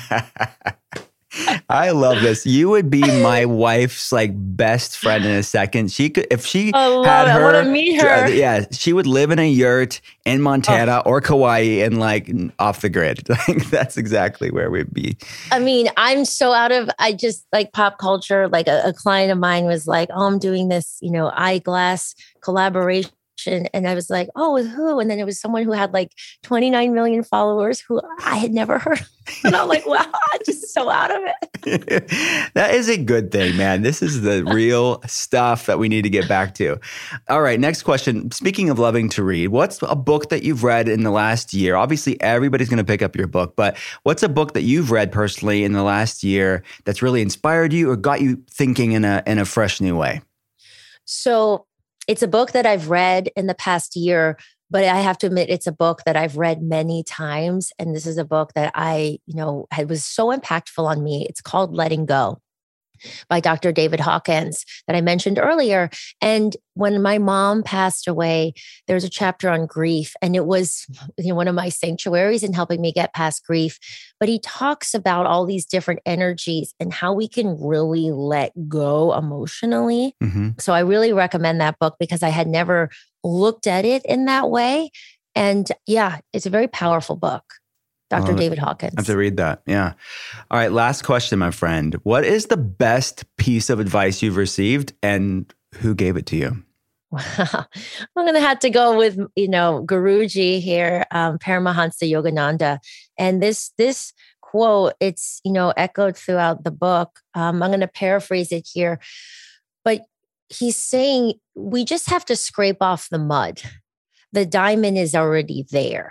I love this. You would be my wife's like best friend in a second. She could, if she oh, had her, I want to meet her. Yeah, she would live in a yurt in Montana oh. or Kauai and like off the grid. Like that's exactly where we'd be. I mean, I'm so out of, I just like pop culture. Like a, a client of mine was like, oh, I'm doing this, you know, eyeglass collaboration. And I was like, oh, with who? And then it was someone who had like twenty-nine million followers who I had never heard of. And I'm like, wow, I'm just so out of it. That is a good thing, man. This is the real stuff that we need to get back to. All right, next question. Speaking of loving to read, what's a book that you've read in the last year? Obviously, everybody's going to pick up your book, but what's a book that you've read personally in the last year that's really inspired you or got you thinking in a in a fresh new way? So it's a book that I've read in the past year, but I have to admit it's a book that I've read many times. And this is a book that I, you know, had, was so impactful on me. It's called Letting Go. by Doctor David Hawkins that I mentioned earlier. And when my mom passed away, there's a chapter on grief, and it was, you know, one of my sanctuaries in helping me get past grief. But he talks about all these different energies and how we can really let go emotionally. Mm-hmm. So I really recommend that book because I had never looked at it in that way. And yeah, it's a very powerful book. Doctor Well, David Hawkins. I have to read that. Yeah. All right. Last question, my friend. What is the best piece of advice you've received and who gave it to you? Wow. I'm going to have to go with, you know, Guruji here, um, Paramahansa Yogananda. And this, this quote, it's, you know, echoed throughout the book. Um, I'm going to paraphrase it here, but he's saying we just have to scrape off the mud. The diamond is already there.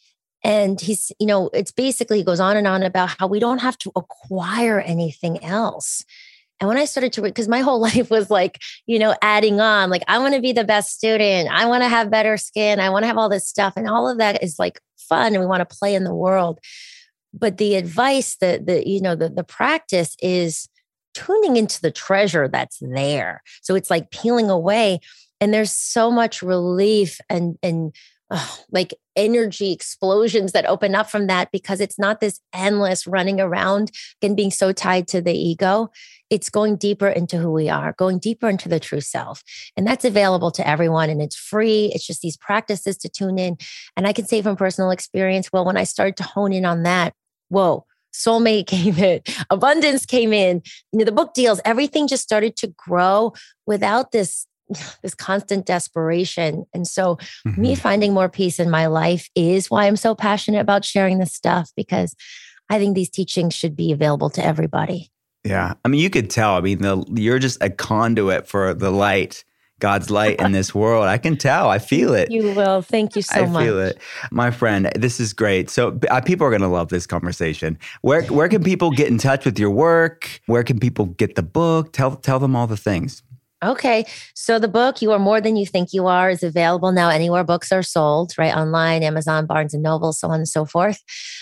And he's, you know, it's basically, he goes on and on about how we don't have to acquire anything else. And when I started to read, because my whole life was like, you know, adding on, like, I want to be the best student. I want to have better skin. I want to have all this stuff. And all of that is like fun. And we want to play in the world. But the advice, the, the you know, the, the practice is tuning into the treasure that's there. So it's like peeling away. And there's so much relief and, and, Oh, like energy explosions that open up from that, because it's not this endless running around and being so tied to the ego. It's going deeper into who we are, going deeper into the true self. And that's available to everyone, and it's free. It's just these practices to tune in. And I can say from personal experience, well, when I started to hone in on that, whoa, soulmate came in, abundance came in, you know, the book deals, everything just started to grow without this this constant desperation. And so mm-hmm. me finding more peace in my life is why I'm so passionate about sharing this stuff, because I think these teachings should be available to everybody. Yeah. I mean, you could tell, I mean, the, you're just a conduit for the light, God's light in this world. I can tell. I feel it. You will. Thank you so I much. I feel it. My friend, this is great. So uh, people are going to love this conversation. Where where can people get in touch with your work? Where can people get the book? Tell Tell them all the things. Okay. So the book, You Are More Than You Think You Are, is available now anywhere books are sold, right? Online, Amazon, Barnes and Noble, so on and so forth.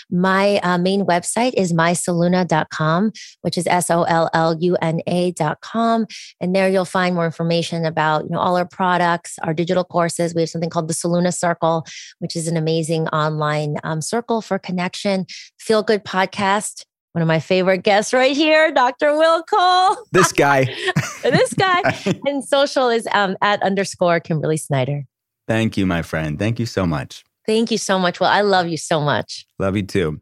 My uh, main website is my soluna dot com, which is S O L L U N A dot com. And there you'll find more information about, you know, all our products, our digital courses. We have something called the Soluna Circle, which is an amazing online um, circle for connection. Feel Good podcast. One of my favorite guests right here, Doctor Will Cole. This guy. this guy. And social is um, at underscore Kimberly Snyder. Thank you, my friend. Thank you so much. Thank you so much. Well, I love you so much. Love you too.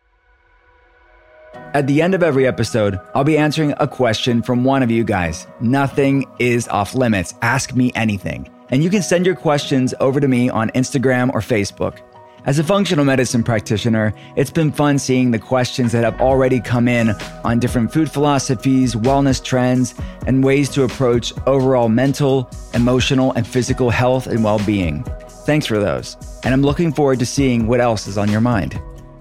At the end of every episode, I'll be answering a question from one of you guys. Nothing is off limits. Ask me anything. And you can send your questions over to me on Instagram or Facebook. As a functional medicine practitioner, it's been fun seeing the questions that have already come in on different food philosophies, wellness trends, and ways to approach overall mental, emotional, and physical health and well-being. Thanks for those. And I'm looking forward to seeing what else is on your mind.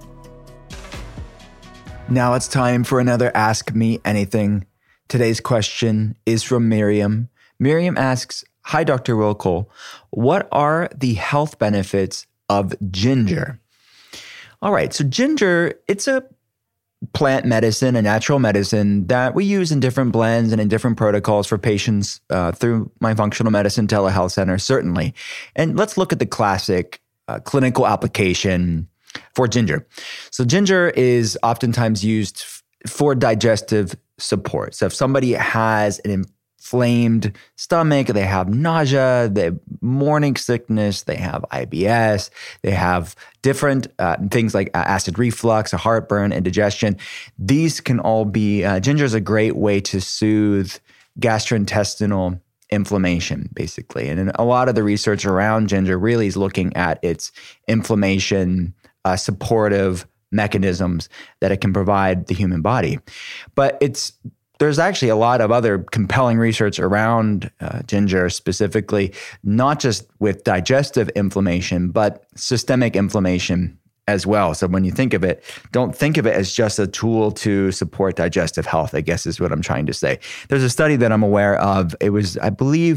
Now it's time for another Ask Me Anything. Today's question is from Miriam. Miriam asks, "Hi, Doctor Will Cole. What are the health benefits of ginger?" All right, so ginger, it's a plant medicine, a natural medicine that we use in different blends and in different protocols for patients uh, through my functional medicine telehealth center, certainly. And let's look at the classic uh, clinical application for ginger. So ginger is oftentimes used f- for digestive support. So if somebody has an inflamed stomach, they have nausea, they have morning sickness, they have I B S, they have different uh, things like acid reflux, heartburn, indigestion. These can all be, uh, ginger is a great way to soothe gastrointestinal inflammation, basically. And a lot of the research around ginger really is looking at its inflammation uh, supportive mechanisms that it can provide the human body. But it's There's actually a lot of other compelling research around uh, ginger, specifically, not just with digestive inflammation, but systemic inflammation as well. So when you think of it, don't think of it as just a tool to support digestive health, I guess is what I'm trying to say. There's a study that I'm aware of. It was, I believe,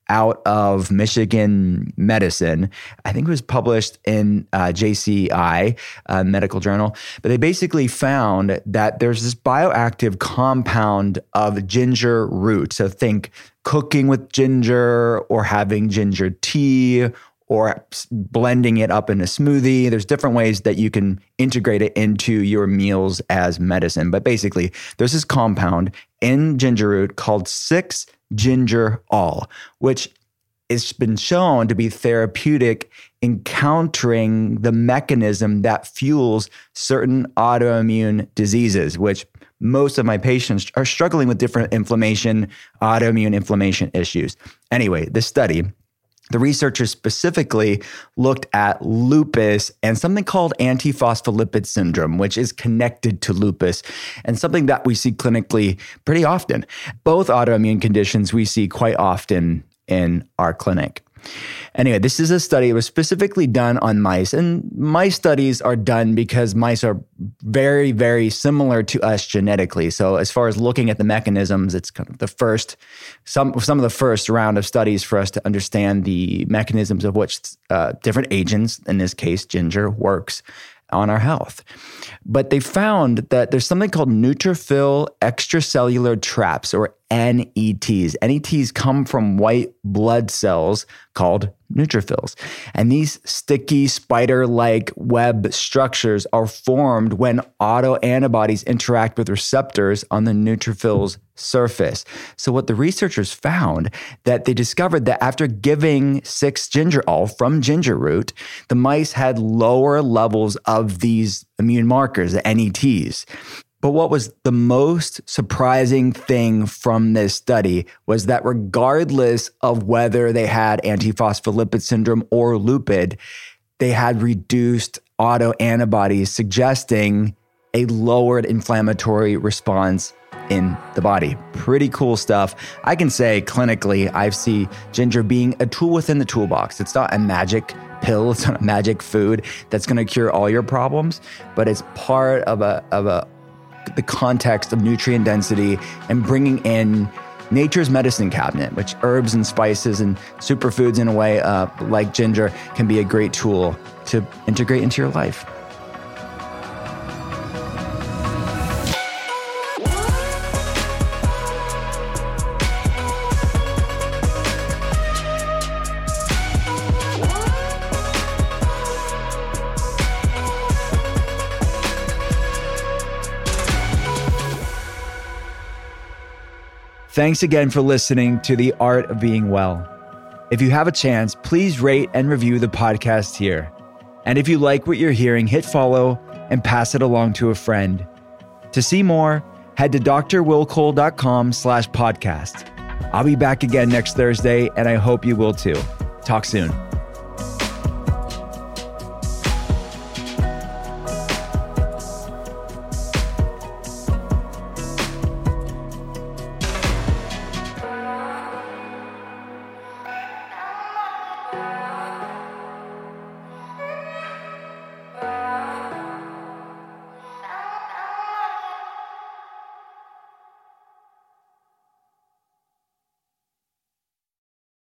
out of Michigan Medicine. I think it was published in uh, J C I, uh, medical journal. But they basically found that there's this bioactive compound of ginger root. So think cooking with ginger or having ginger tea or blending it up in a smoothie. There's different ways that you can integrate it into your meals as medicine. But basically, there's this compound in ginger root called six ginger all, which has been shown to be therapeutic in countering the mechanism that fuels certain autoimmune diseases, which most of my patients are struggling with different inflammation, autoimmune inflammation issues. Anyway, this study, the researchers specifically looked at lupus and something called antiphospholipid syndrome, which is connected to lupus and something that we see clinically pretty often. Both autoimmune conditions we see quite often in our clinic. Anyway, this is a study that was specifically done on mice, and mice studies are done because mice are very, very similar to us genetically. So as far as looking at the mechanisms, it's kind of the first, some, some of the first round of studies for us to understand the mechanisms of which uh, different agents, in this case, ginger, works on our health. But they found that there's something called neutrophil extracellular traps, or N E Ts. N E Ts come from white blood cells called neutrophils. And these sticky spider-like web structures are formed when autoantibodies interact with receptors on the neutrophil's surface. So what the researchers found, that they discovered that after giving six ginger all from ginger root, the mice had lower levels of these immune markers, the N E Ts. But what was the most surprising thing from this study was that regardless of whether they had antiphospholipid syndrome or lupus, they had reduced autoantibodies, suggesting a lowered inflammatory response in the body. Pretty cool stuff. I can say clinically, I see ginger being a tool within the toolbox. It's not a magic pill. It's not a magic food that's going to cure all your problems, but it's part of a of a the context of nutrient density and bringing in nature's medicine cabinet, which herbs and spices and superfoods in a way uh, like ginger can be a great tool to integrate into your life. Thanks again for listening to The Art of Being Well. If you have a chance, please rate and review the podcast here. And if you like what you're hearing, hit follow and pass it along to a friend. To see more, head to drwillcole.com slash podcast. I'll be back again next Thursday, and I hope you will too. Talk soon.